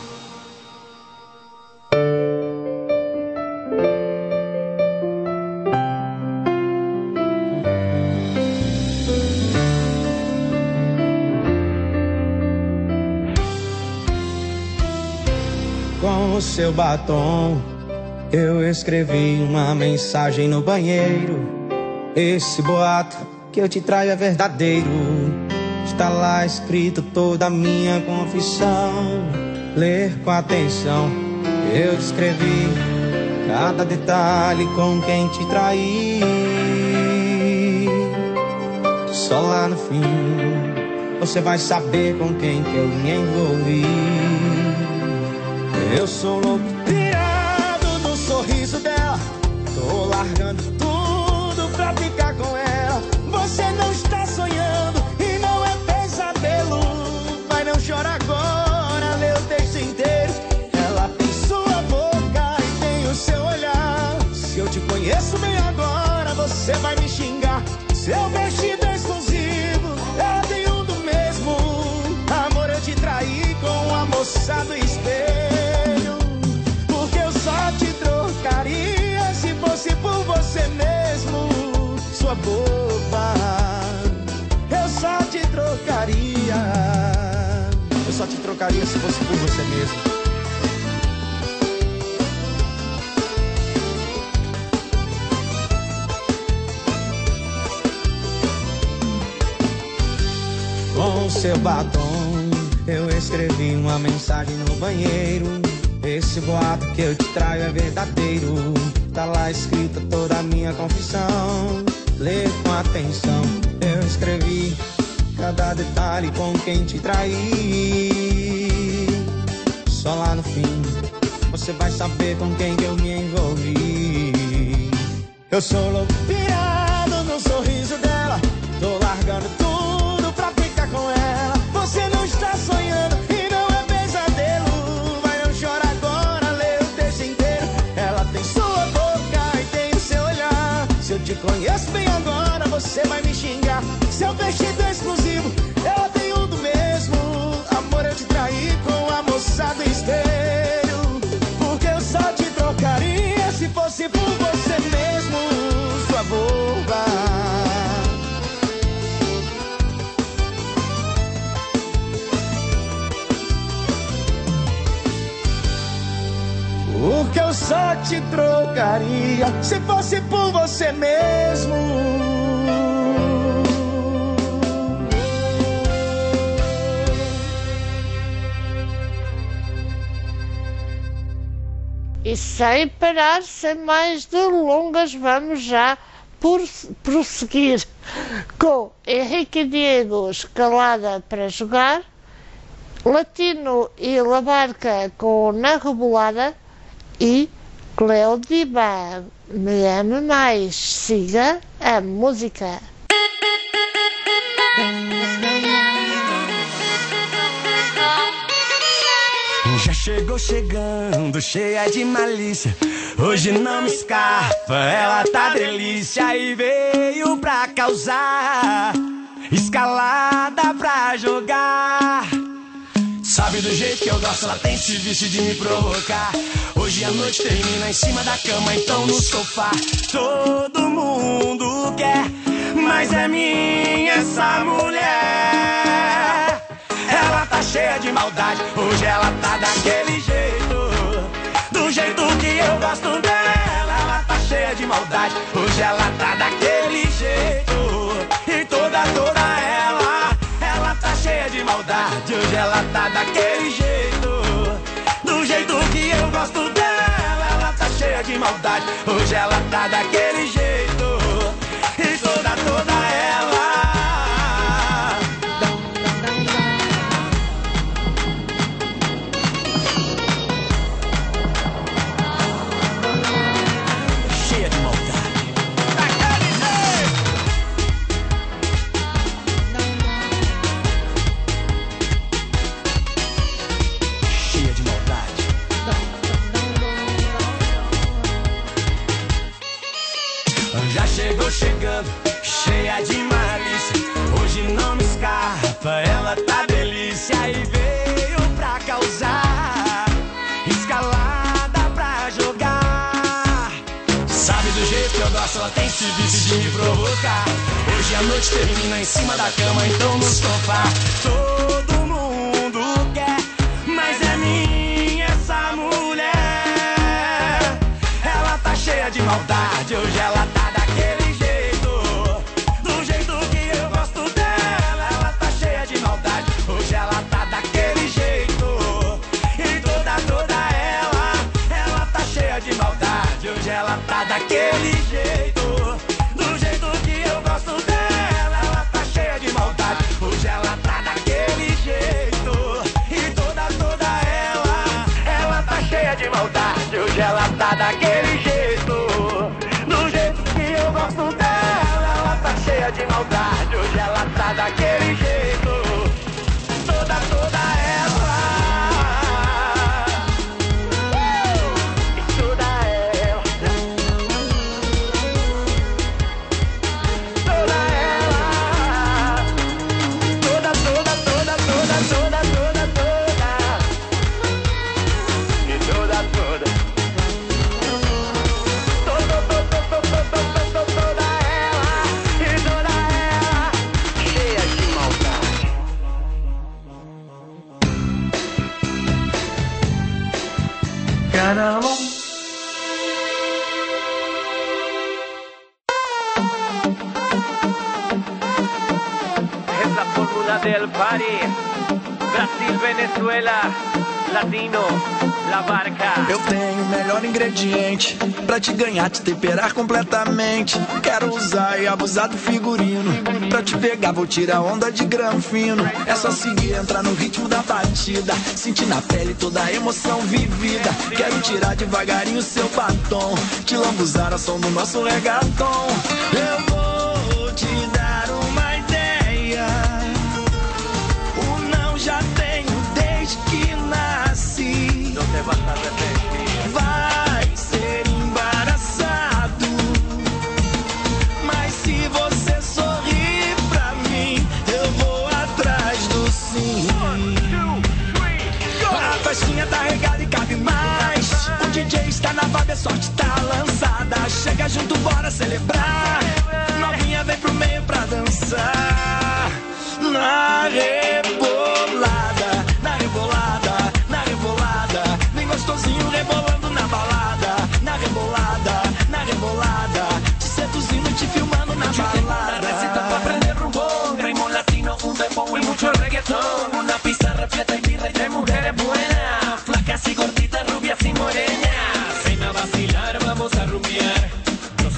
Com o seu batom, eu escrevi uma mensagem no banheiro. Esse boato que eu te traio é verdadeiro. Está lá escrito toda a minha confissão. Ler com atenção, eu escrevi cada detalhe com quem te traí. Só lá no fim você vai saber com quem que eu me envolvi. Eu sou louco, pirado no sorriso dela. Tô largando tudo pra ficar com ela. Você não está sonhando e não é pesadelo. Mas não chora agora, lê o texto inteiro. Ela tem sua boca e tem o seu olhar. Se eu te conheço bem agora, você vai me xingar. Seu vestido é exclusivo, eu tenho um do mesmo. Amor, eu te traí com a moça do espelho. Te trocaria se fosse por você mesmo, sua boba. Eu só te trocaria. Eu só te trocaria se fosse por você mesmo. Com seu batom, eu escrevi uma mensagem no banheiro. Esse boato que eu te traio é verdadeiro. Tá lá escrita toda a minha confissão. Lê com atenção, eu escrevi cada detalhe com quem te traí. Só lá no fim você vai saber com quem que eu me envolvi. Eu sou louco, pirado no sorriso dela. Tô largando tudo pra ficar com ela. Você não está sonhando e não é pesadelo. Vai não chora agora, lê o texto inteiro. Ela tem sua boca e tem o seu olhar. Se eu te conheço bem agora, você vai me xingar. Seu vestido é exclusivo, eu tenho um do mesmo. Amor, eu te traí com a moça do espelho. Porque eu só te trocaria se fosse por você mesmo, sua boca. eu só te trocaria se fosse por você mesmo. E sem parar, sem mais delongas, vamos já por prosseguir com Henrique Diego, Escalada para Jogar, Latino e Labarca com Na Rebolada e Cleodiba, Me Ame Mais. Siga a música. Já chegou chegando, cheia de malícia. Hoje não me escapa, ela tá delícia. E veio pra causar, escalada pra jogar. Sabe do jeito que eu gosto, ela tem esse vício de me provocar. Hoje a noite termina em cima da cama, então no sofá. Todo mundo quer, mas é minha essa mulher. Ela tá cheia de maldade, hoje ela tá daquele jeito, do jeito que eu gosto dela. Ela tá cheia de maldade, hoje ela tá daquele jeito. E toda, toda ela, ela tá cheia de maldade, hoje ela tá daquele jeito, do jeito que eu gosto dela. Ela tá cheia de maldade, hoje ela tá daquele jeito. E toda, toda ela. Chegou chegando, cheia de malícia. Hoje não me escapa, ela tá delícia. E veio pra causar, escalada pra jogar. Sabe do jeito que eu gosto, ela tem esse vício de me provocar. Hoje a noite termina em cima da cama, então no sofá. Todo mundo quer, mas é minha essa mulher. Ela tá cheia de maldade, hoje ela tá daquele jeito, do jeito que eu gosto dela. Ela tá cheia de maldade, hoje ela tá daquele jeito. E toda, toda ela, ela tá cheia de maldade, hoje ela tá daquele jeito, do jeito que eu gosto dela. Ela tá cheia de maldade, hoje ela tá daquele jeito. E toda, toda ela, ela tá cheia de maldade, hoje ela tá daquele jeito, do jeito que eu gosto dela. Ela tá cheia de maldade, hoje ela tá daquele jeito. Toda, toda ela. E toda ela. Toda ela. Toda, toda, toda, toda, toda, toda, toda. E toda, toda. Toda, toda, toda, toda, toda, toda ela. E toda ela. Cheia de maldade. Caramba. Es la fórmula del party. Brasil, Venezuela, Latino, Labarca. Eu tenho o melhor ingrediente pra te ganhar, te temperar completamente. Quero usar e abusar do figurino. Pra te pegar vou tirar onda de grão fino. É só seguir, entrar no ritmo da batida, sentir na pele toda a emoção vivida. Quero tirar devagarinho seu batom, te lambuzar ao som do nosso reggaeton. Eu vou te dar uma ideia, o não já tenho desde que nasci. No te vas a arrepentir. Vai ser embaraçado, mas se você sorrir pra mim, eu vou atrás do sim. A festinha tá regada e cabe mais. O D J está na vibe, a sorte tá lançada. Chega junto, bora celebrar. Novinha vem pro meio pra dançar. Na rebolada, na rebolada, na rebolada. Vem gostosinho rebolando na balada.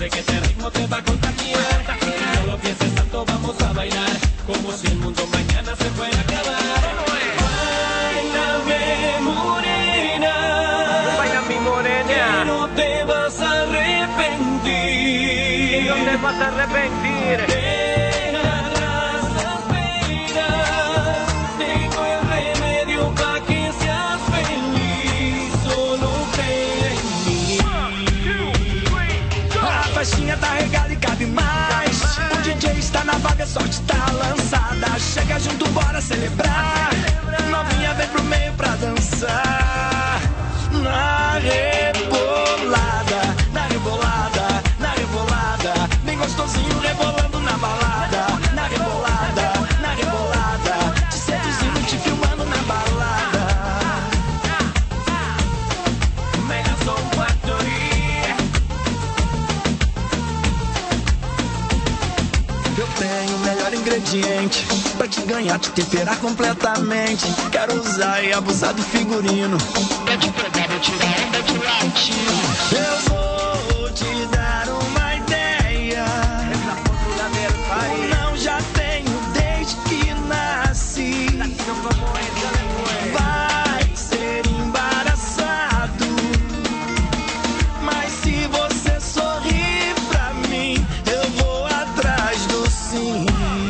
sé que este ritmo te va a contagiar. No lo pienses tanto, vamos a bailar como si el mundo mañana se fuera a acabar. Báilame, morena. Baila mi morena. Que no te vas a arrepentir. Y no te vas a arrepentir. Deja atrás las penas. Tengo el remedio pa' que seas feliz. Solo cree en mí. A faixinha tá regada e cabe mais. O D J está na vaga, a sorte tá lançada. Chega junto, bora celebrar. Novinha vem pro meio pra dançar. Na rebolada, na rebolada, na rebolada. Bem gostosinho rebolando na balada. Na rebolada, na rebolada. Te seduzindo, te filmando na balada. Mega Som Factory. Eu tenho o melhor ingrediente pra te ganhar, te temperar completamente. Quero usar e abusar do figurino pra te pegar, eu tirar onda de latino. Eu vou te dar uma ideia. Não, já tenho desde que nasci. Vai ser embaraçado, mas se você sorrir pra mim, eu vou atrás do sim.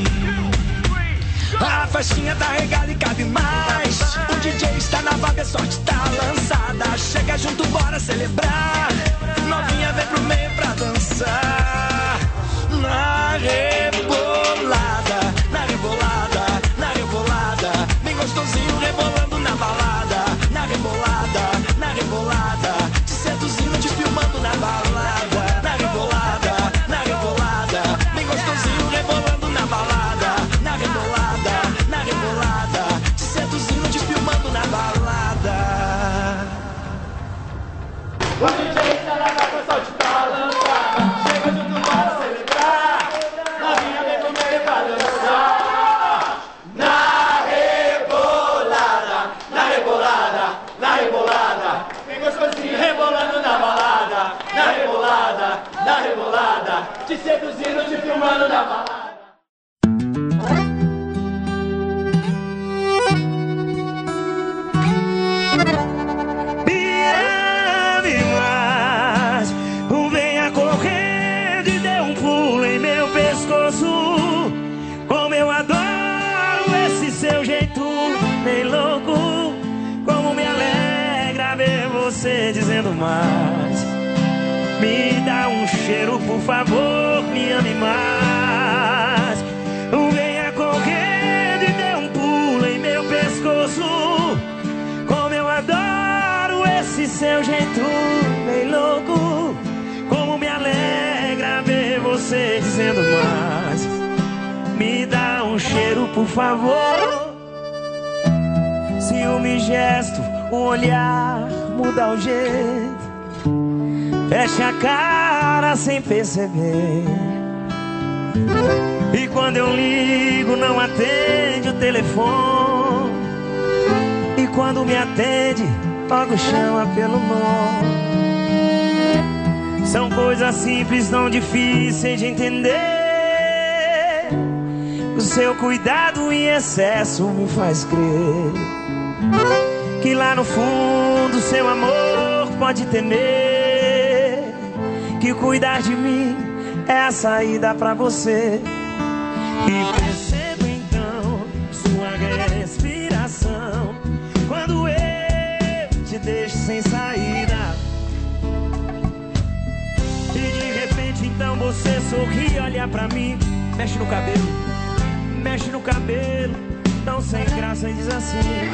A faixinha tá regada e cabe mais. O D J está na vaga, a sorte tá lançada. Chega junto, bora celebrar. Novinha vem pro meio pra dançar. Na rebolada, na rebolada, na rebolada. Bem gostosinho rebolando na balada. Na rebolada, na rebolada. Te seduzindo, te filmando na balada. Na rebolada, na rebolada. Bem gostosinho rebolando na balada. Na rebolada, na rebolada. Te seduzindo, te filmando na balada. O D J está na vaga, o sol tá lançada. Chega junto, bora celebrar. Novinha vem pro meio pra dançar. Na rebolada, na rebolada, na rebolada. Vem gostosinho rebolando na balada. Na rebolada, na rebolada. Te seduzindo, te filmando na balada. Venha correndo e dê um pulo em meu pescoço. Como eu adoro esse seu jeito bem louco. Como me alegra ver você dizendo mais. Me dá um cheiro, por favor, me ame mais. Venha correndo e dê um pulo em meu pescoço. Como eu adoro esse seu jeito bem louco. Como me alegra ver você dizendo mais. Me dá um cheiro, por favor. Ciúme, gesto, um olhar, muda o jeito. Fecha a cara sem perceber. E quando eu ligo não atende o telefone. E quando me atende logo chama pelo nome. São coisas simples, não difíceis de entender. O seu cuidado em excesso me faz crer que lá no fundo seu amor pode temer. Que cuidar de mim é a saída pra você. E percebo então sua respiração quando eu te deixo sem saída. E de repente então você sorri, olha pra mim. Mexe no cabelo, mexe no cabelo, tão sem graça e diz assim: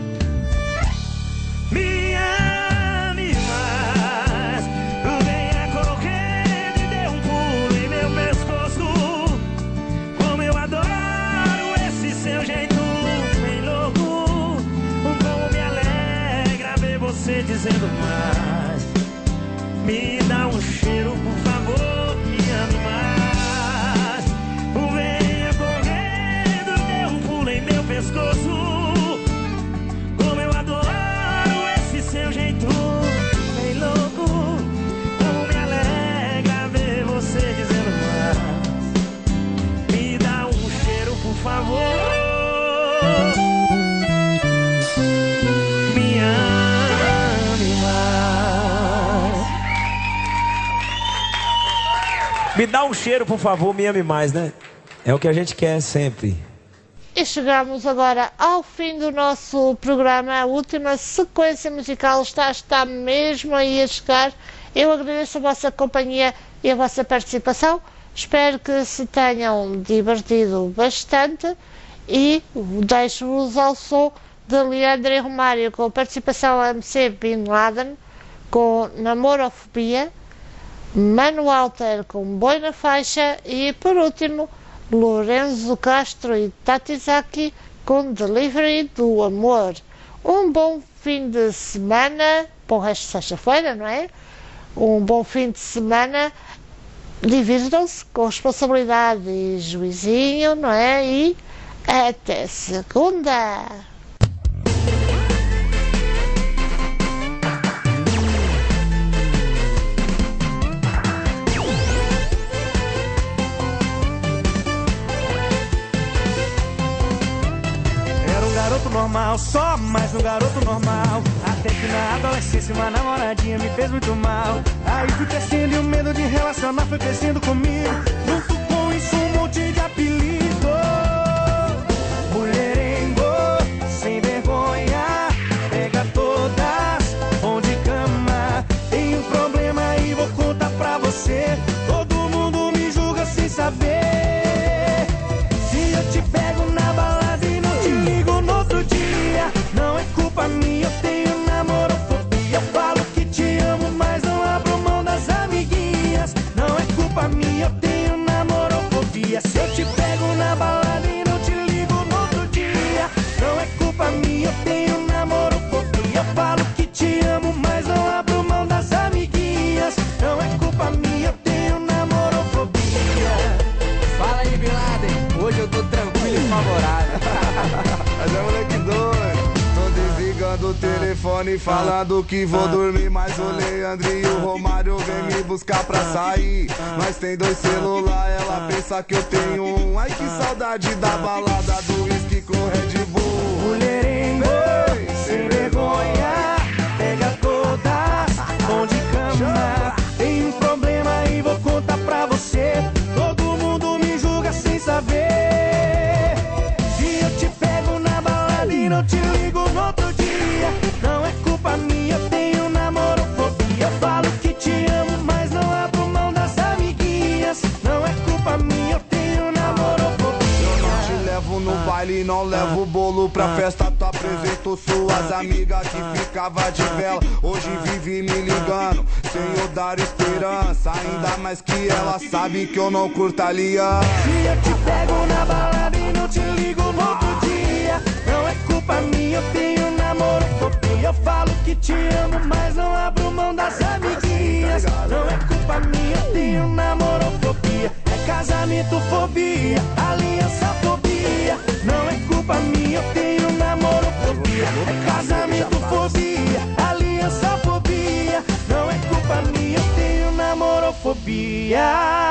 me ame mais. Venha correndo e dê um pulo em meu pescoço. Como eu adoro esse seu jeito bem louco. Como me alegra ver você dizendo mais. Me dá um cheiro, por favor, me ame mais. Venha correndo, dê um pulo em meu pescoço. Como eu adoro esse seu jeito bem louco. Como me alegra ver você Me dá um cheiro, por favor, me ame mais, né? É o que a gente quer sempre. E chegamos agora ao fim do nosso programa. A última sequência musical está, está mesmo aí a chegar. Eu agradeço a vossa companhia e a vossa participação. Espero que se tenham divertido bastante e deixo-vos ao som de Leandro e Romário com a participação M C Bin Laden com Namorofobia, Mano Walter com Boi na Faixa e, por último, Lorenzo Castro e Tatizaki com Delivery do Amor. Um bom fim de semana, bom resto de sexta-feira, não é? Um bom fim de semana, divirtam-se com responsabilidade e juizinho, não é? E até segunda! Garoto normal, só mais um garoto normal. Até que na adolescência uma namoradinha me fez muito mal. Aí fui crescendo e o medo de relacionar foi crescendo comigo. Junto com isso um monte de apelido. Mulherengo, sem vergonha, pega todas, bom de cama. Tem um problema e vou contar pra você. Todo mundo me julga sem saber. Se eu te pego na balada e não te ligo no outro dia, não é culpa minha, eu tenho namorofobia. Eu falo que te amo, mas não abro mão das amiguinhas. Não é culpa minha, eu tenho namorofobia. Se eu te pego na balada e não te ligo no outro dia, não é culpa minha, eu tenho namorofobia. Eu falo que te amo, mas não abro mão das amiguinhas. Não é culpa minha, eu tenho namorofobia. Fala aí, Bin Laden, hoje eu tô tranquilo e favorável. Mas é moleque doido. Tô desligando o telefone falando que vou dormir. Mas o Leandro e o Romário vem me buscar pra sair. Nós tem dois celular, ela pensa que eu tenho um. Ai que saudade da balada do whisky com Red Bull. Mulherengo, sem vergonha, pega todas, bom de cama. Tem um problema e vou contar pra você. Todo mundo me julga sem saber. E não te ligo no outro dia, não é culpa minha, eu tenho namorofobia. Eu falo que te amo, mas não abro mão das amiguinhas. Não é culpa minha, eu tenho namorofobia. Eu não te levo no baile, não levo bolo pra festa. Tu apresentou suas amigas que ficava de vela. Hoje vive me ligando, sem eu dar esperança. Ainda mais que ela sabe que eu não curto aliança. Se eu te pego na balada e não te ligo no outro dia, não é culpa minha, eu tenho namorofobia. Eu falo que te amo, mas não abro mão das amiguinhas. Não é culpa minha, eu tenho namorofobia. É casamentofobia, aliançafobia. Não é culpa minha, eu tenho namorofobia. É casamentofobia, aliançafobia. Não é culpa minha, eu tenho namorofobia.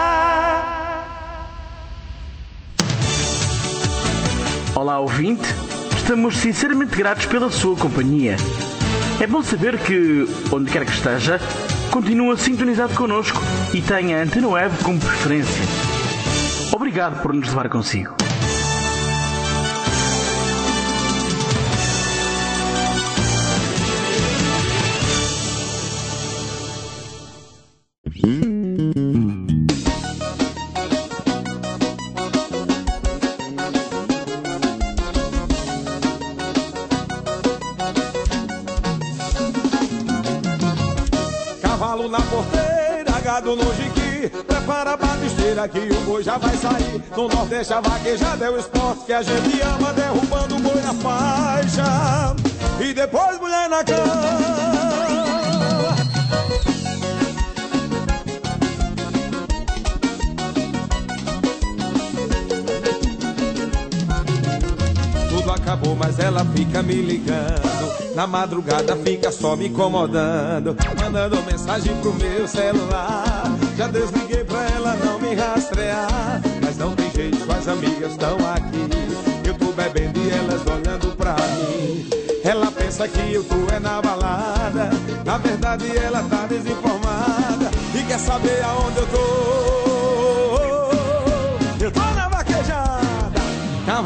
Olá, ouvinte. Estamos sinceramente gratos pela sua companhia. É bom saber que, onde quer que esteja, continua sintonizado connosco e tenha a Antena Web como preferência. Obrigado por nos levar consigo. Na porteira, gado no jiqui, prepara pra esteira que o boi já vai sair. No Nordeste a vaquejada é o esporte que a gente ama, derrubando o boi na faixa e depois mulher na cama. Tudo acabou, mas ela fica me ligando. Na madrugada fica só me incomodando, mandando mensagem pro meu celular. Já desliguei pra ela não me rastrear, mas não tem jeito, as amigas estão aqui. Eu tô bebendo e elas olhando pra mim. Ela pensa que eu tô é na balada, na verdade ela tá desinformada e quer saber aonde eu tô.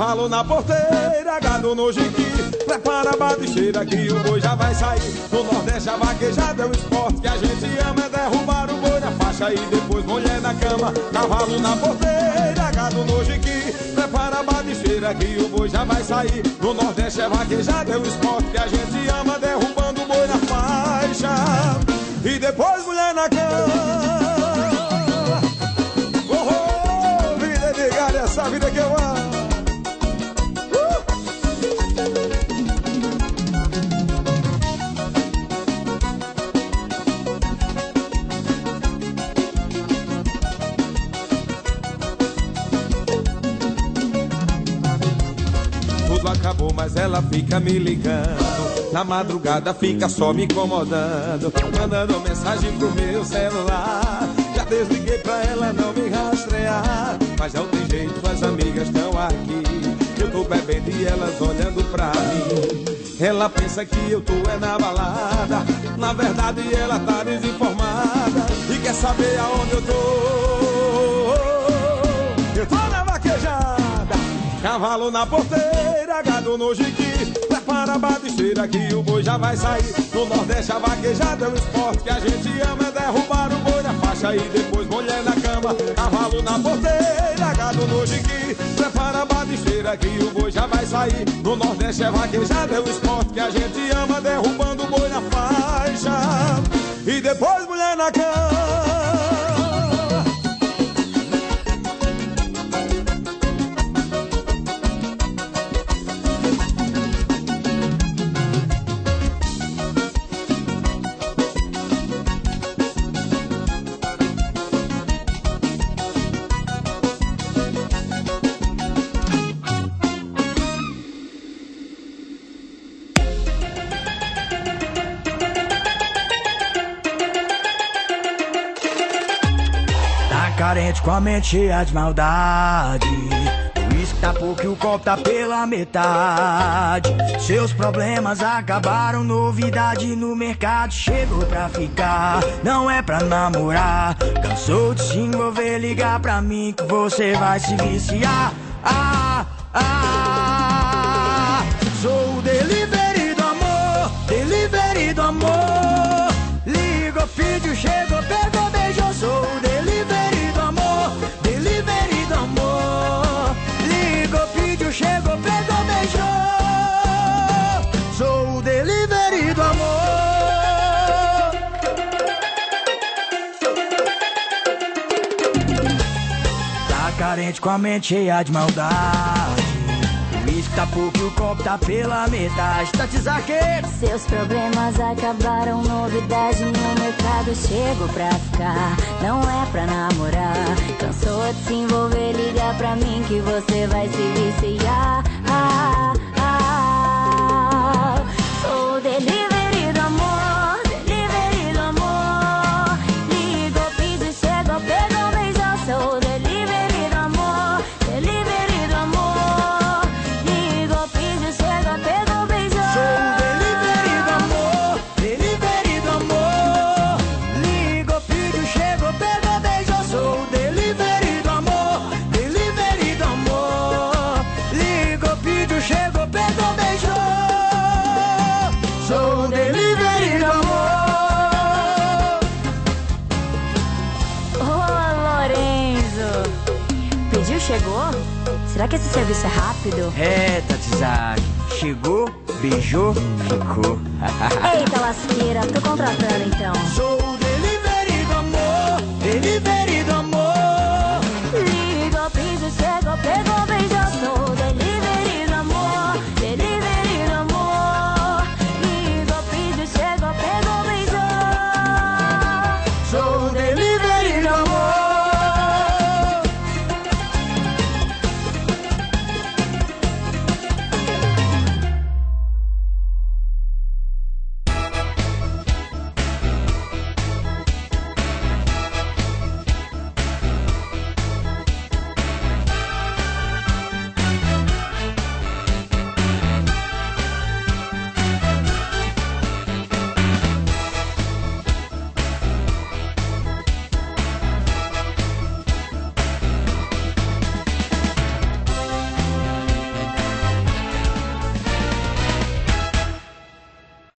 Cavalo na porteira, gado no jiqui. Prepara a badicheira que o boi já vai sair. No Nordeste a vaquejada é um esporte que a gente ama. É derrubar o boi na faixa e depois mulher na cama. Cavalo na porteira, gado no jiqui. Prepara a badicheira que o boi já vai sair. No Nordeste é vaquejada é um esporte que a gente ama. Derrubando o boi na faixa e depois mulher na cama. Oh, oh, vida de galho, essa vida que eu amo. Acabou, mas ela fica me ligando. Na madrugada fica só me incomodando, mandando mensagem pro meu celular. Já desliguei pra ela não me rastrear, mas não tem jeito, as amigas estão aqui. Eu tô bebendo e elas olhando pra mim. Ela pensa que eu tô é na balada, na verdade ela tá desinformada e quer saber aonde eu tô. Eu tô na vaquejada, cavalo na porteira, gado no jiqui. Prepara a badicheira que o boi já vai sair. No Nordeste a vaquejada é um esporte que a gente ama. É derrubar o boi na faixa e depois mulher na cama. Cavalo na porteira, gado no jiqui. Prepara a badicheira que o boi já vai sair. No Nordeste é vaquejada é um esporte que a gente ama. Derrubando o boi na faixa e depois mulher na cama. Carente com a mente cheia de maldade. O uísque tá pouco e o copo tá pela metade. Seus problemas acabaram, novidade no mercado. Chegou pra ficar, não é pra namorar. Cansou de se envolver, ligar pra mim que você vai se viciar. Ah, ah, sou o delivery do amor, delivery do amor. Ligou, pediu, chegou, pegou, beijou. Sou o delivery do amor, delivery do amor. Ligou, pediu, chegou, pegou, beijou. Sou o delivery do amor. Tá carente com a mente cheia de maldade. O uísque tá pouco e o copo tá pela metade. Tá te zaqueiro. Seus problemas acabaram, novidade no mercado. Chego pra ficar, não é pra namorar. Cansou de se envolver, liga pra mim que você vai se viciar. Ah, ah, sou o delivery do amor, delivery do amor. Ligou, pediu, chegou, pegou, beijou. Sou o delivery do amor, delivery do amor. Ligou, pediu, chegou, pegou, beijou. Sou o delivery do amor, delivery do amor. Ligou, pediu, chegou, pegou, beijou. Sou o delivery do amor, delivery do amor. Ligou, pediu, chegou, pegou, beijou. Sou o delivery do amor. Ô, Lorenzo, pediu, chegou? Será que esse serviço é rápido? É, Tatizaki. Chegou, beijou, ficou. Eita lasqueira, tô contratando então. Sou o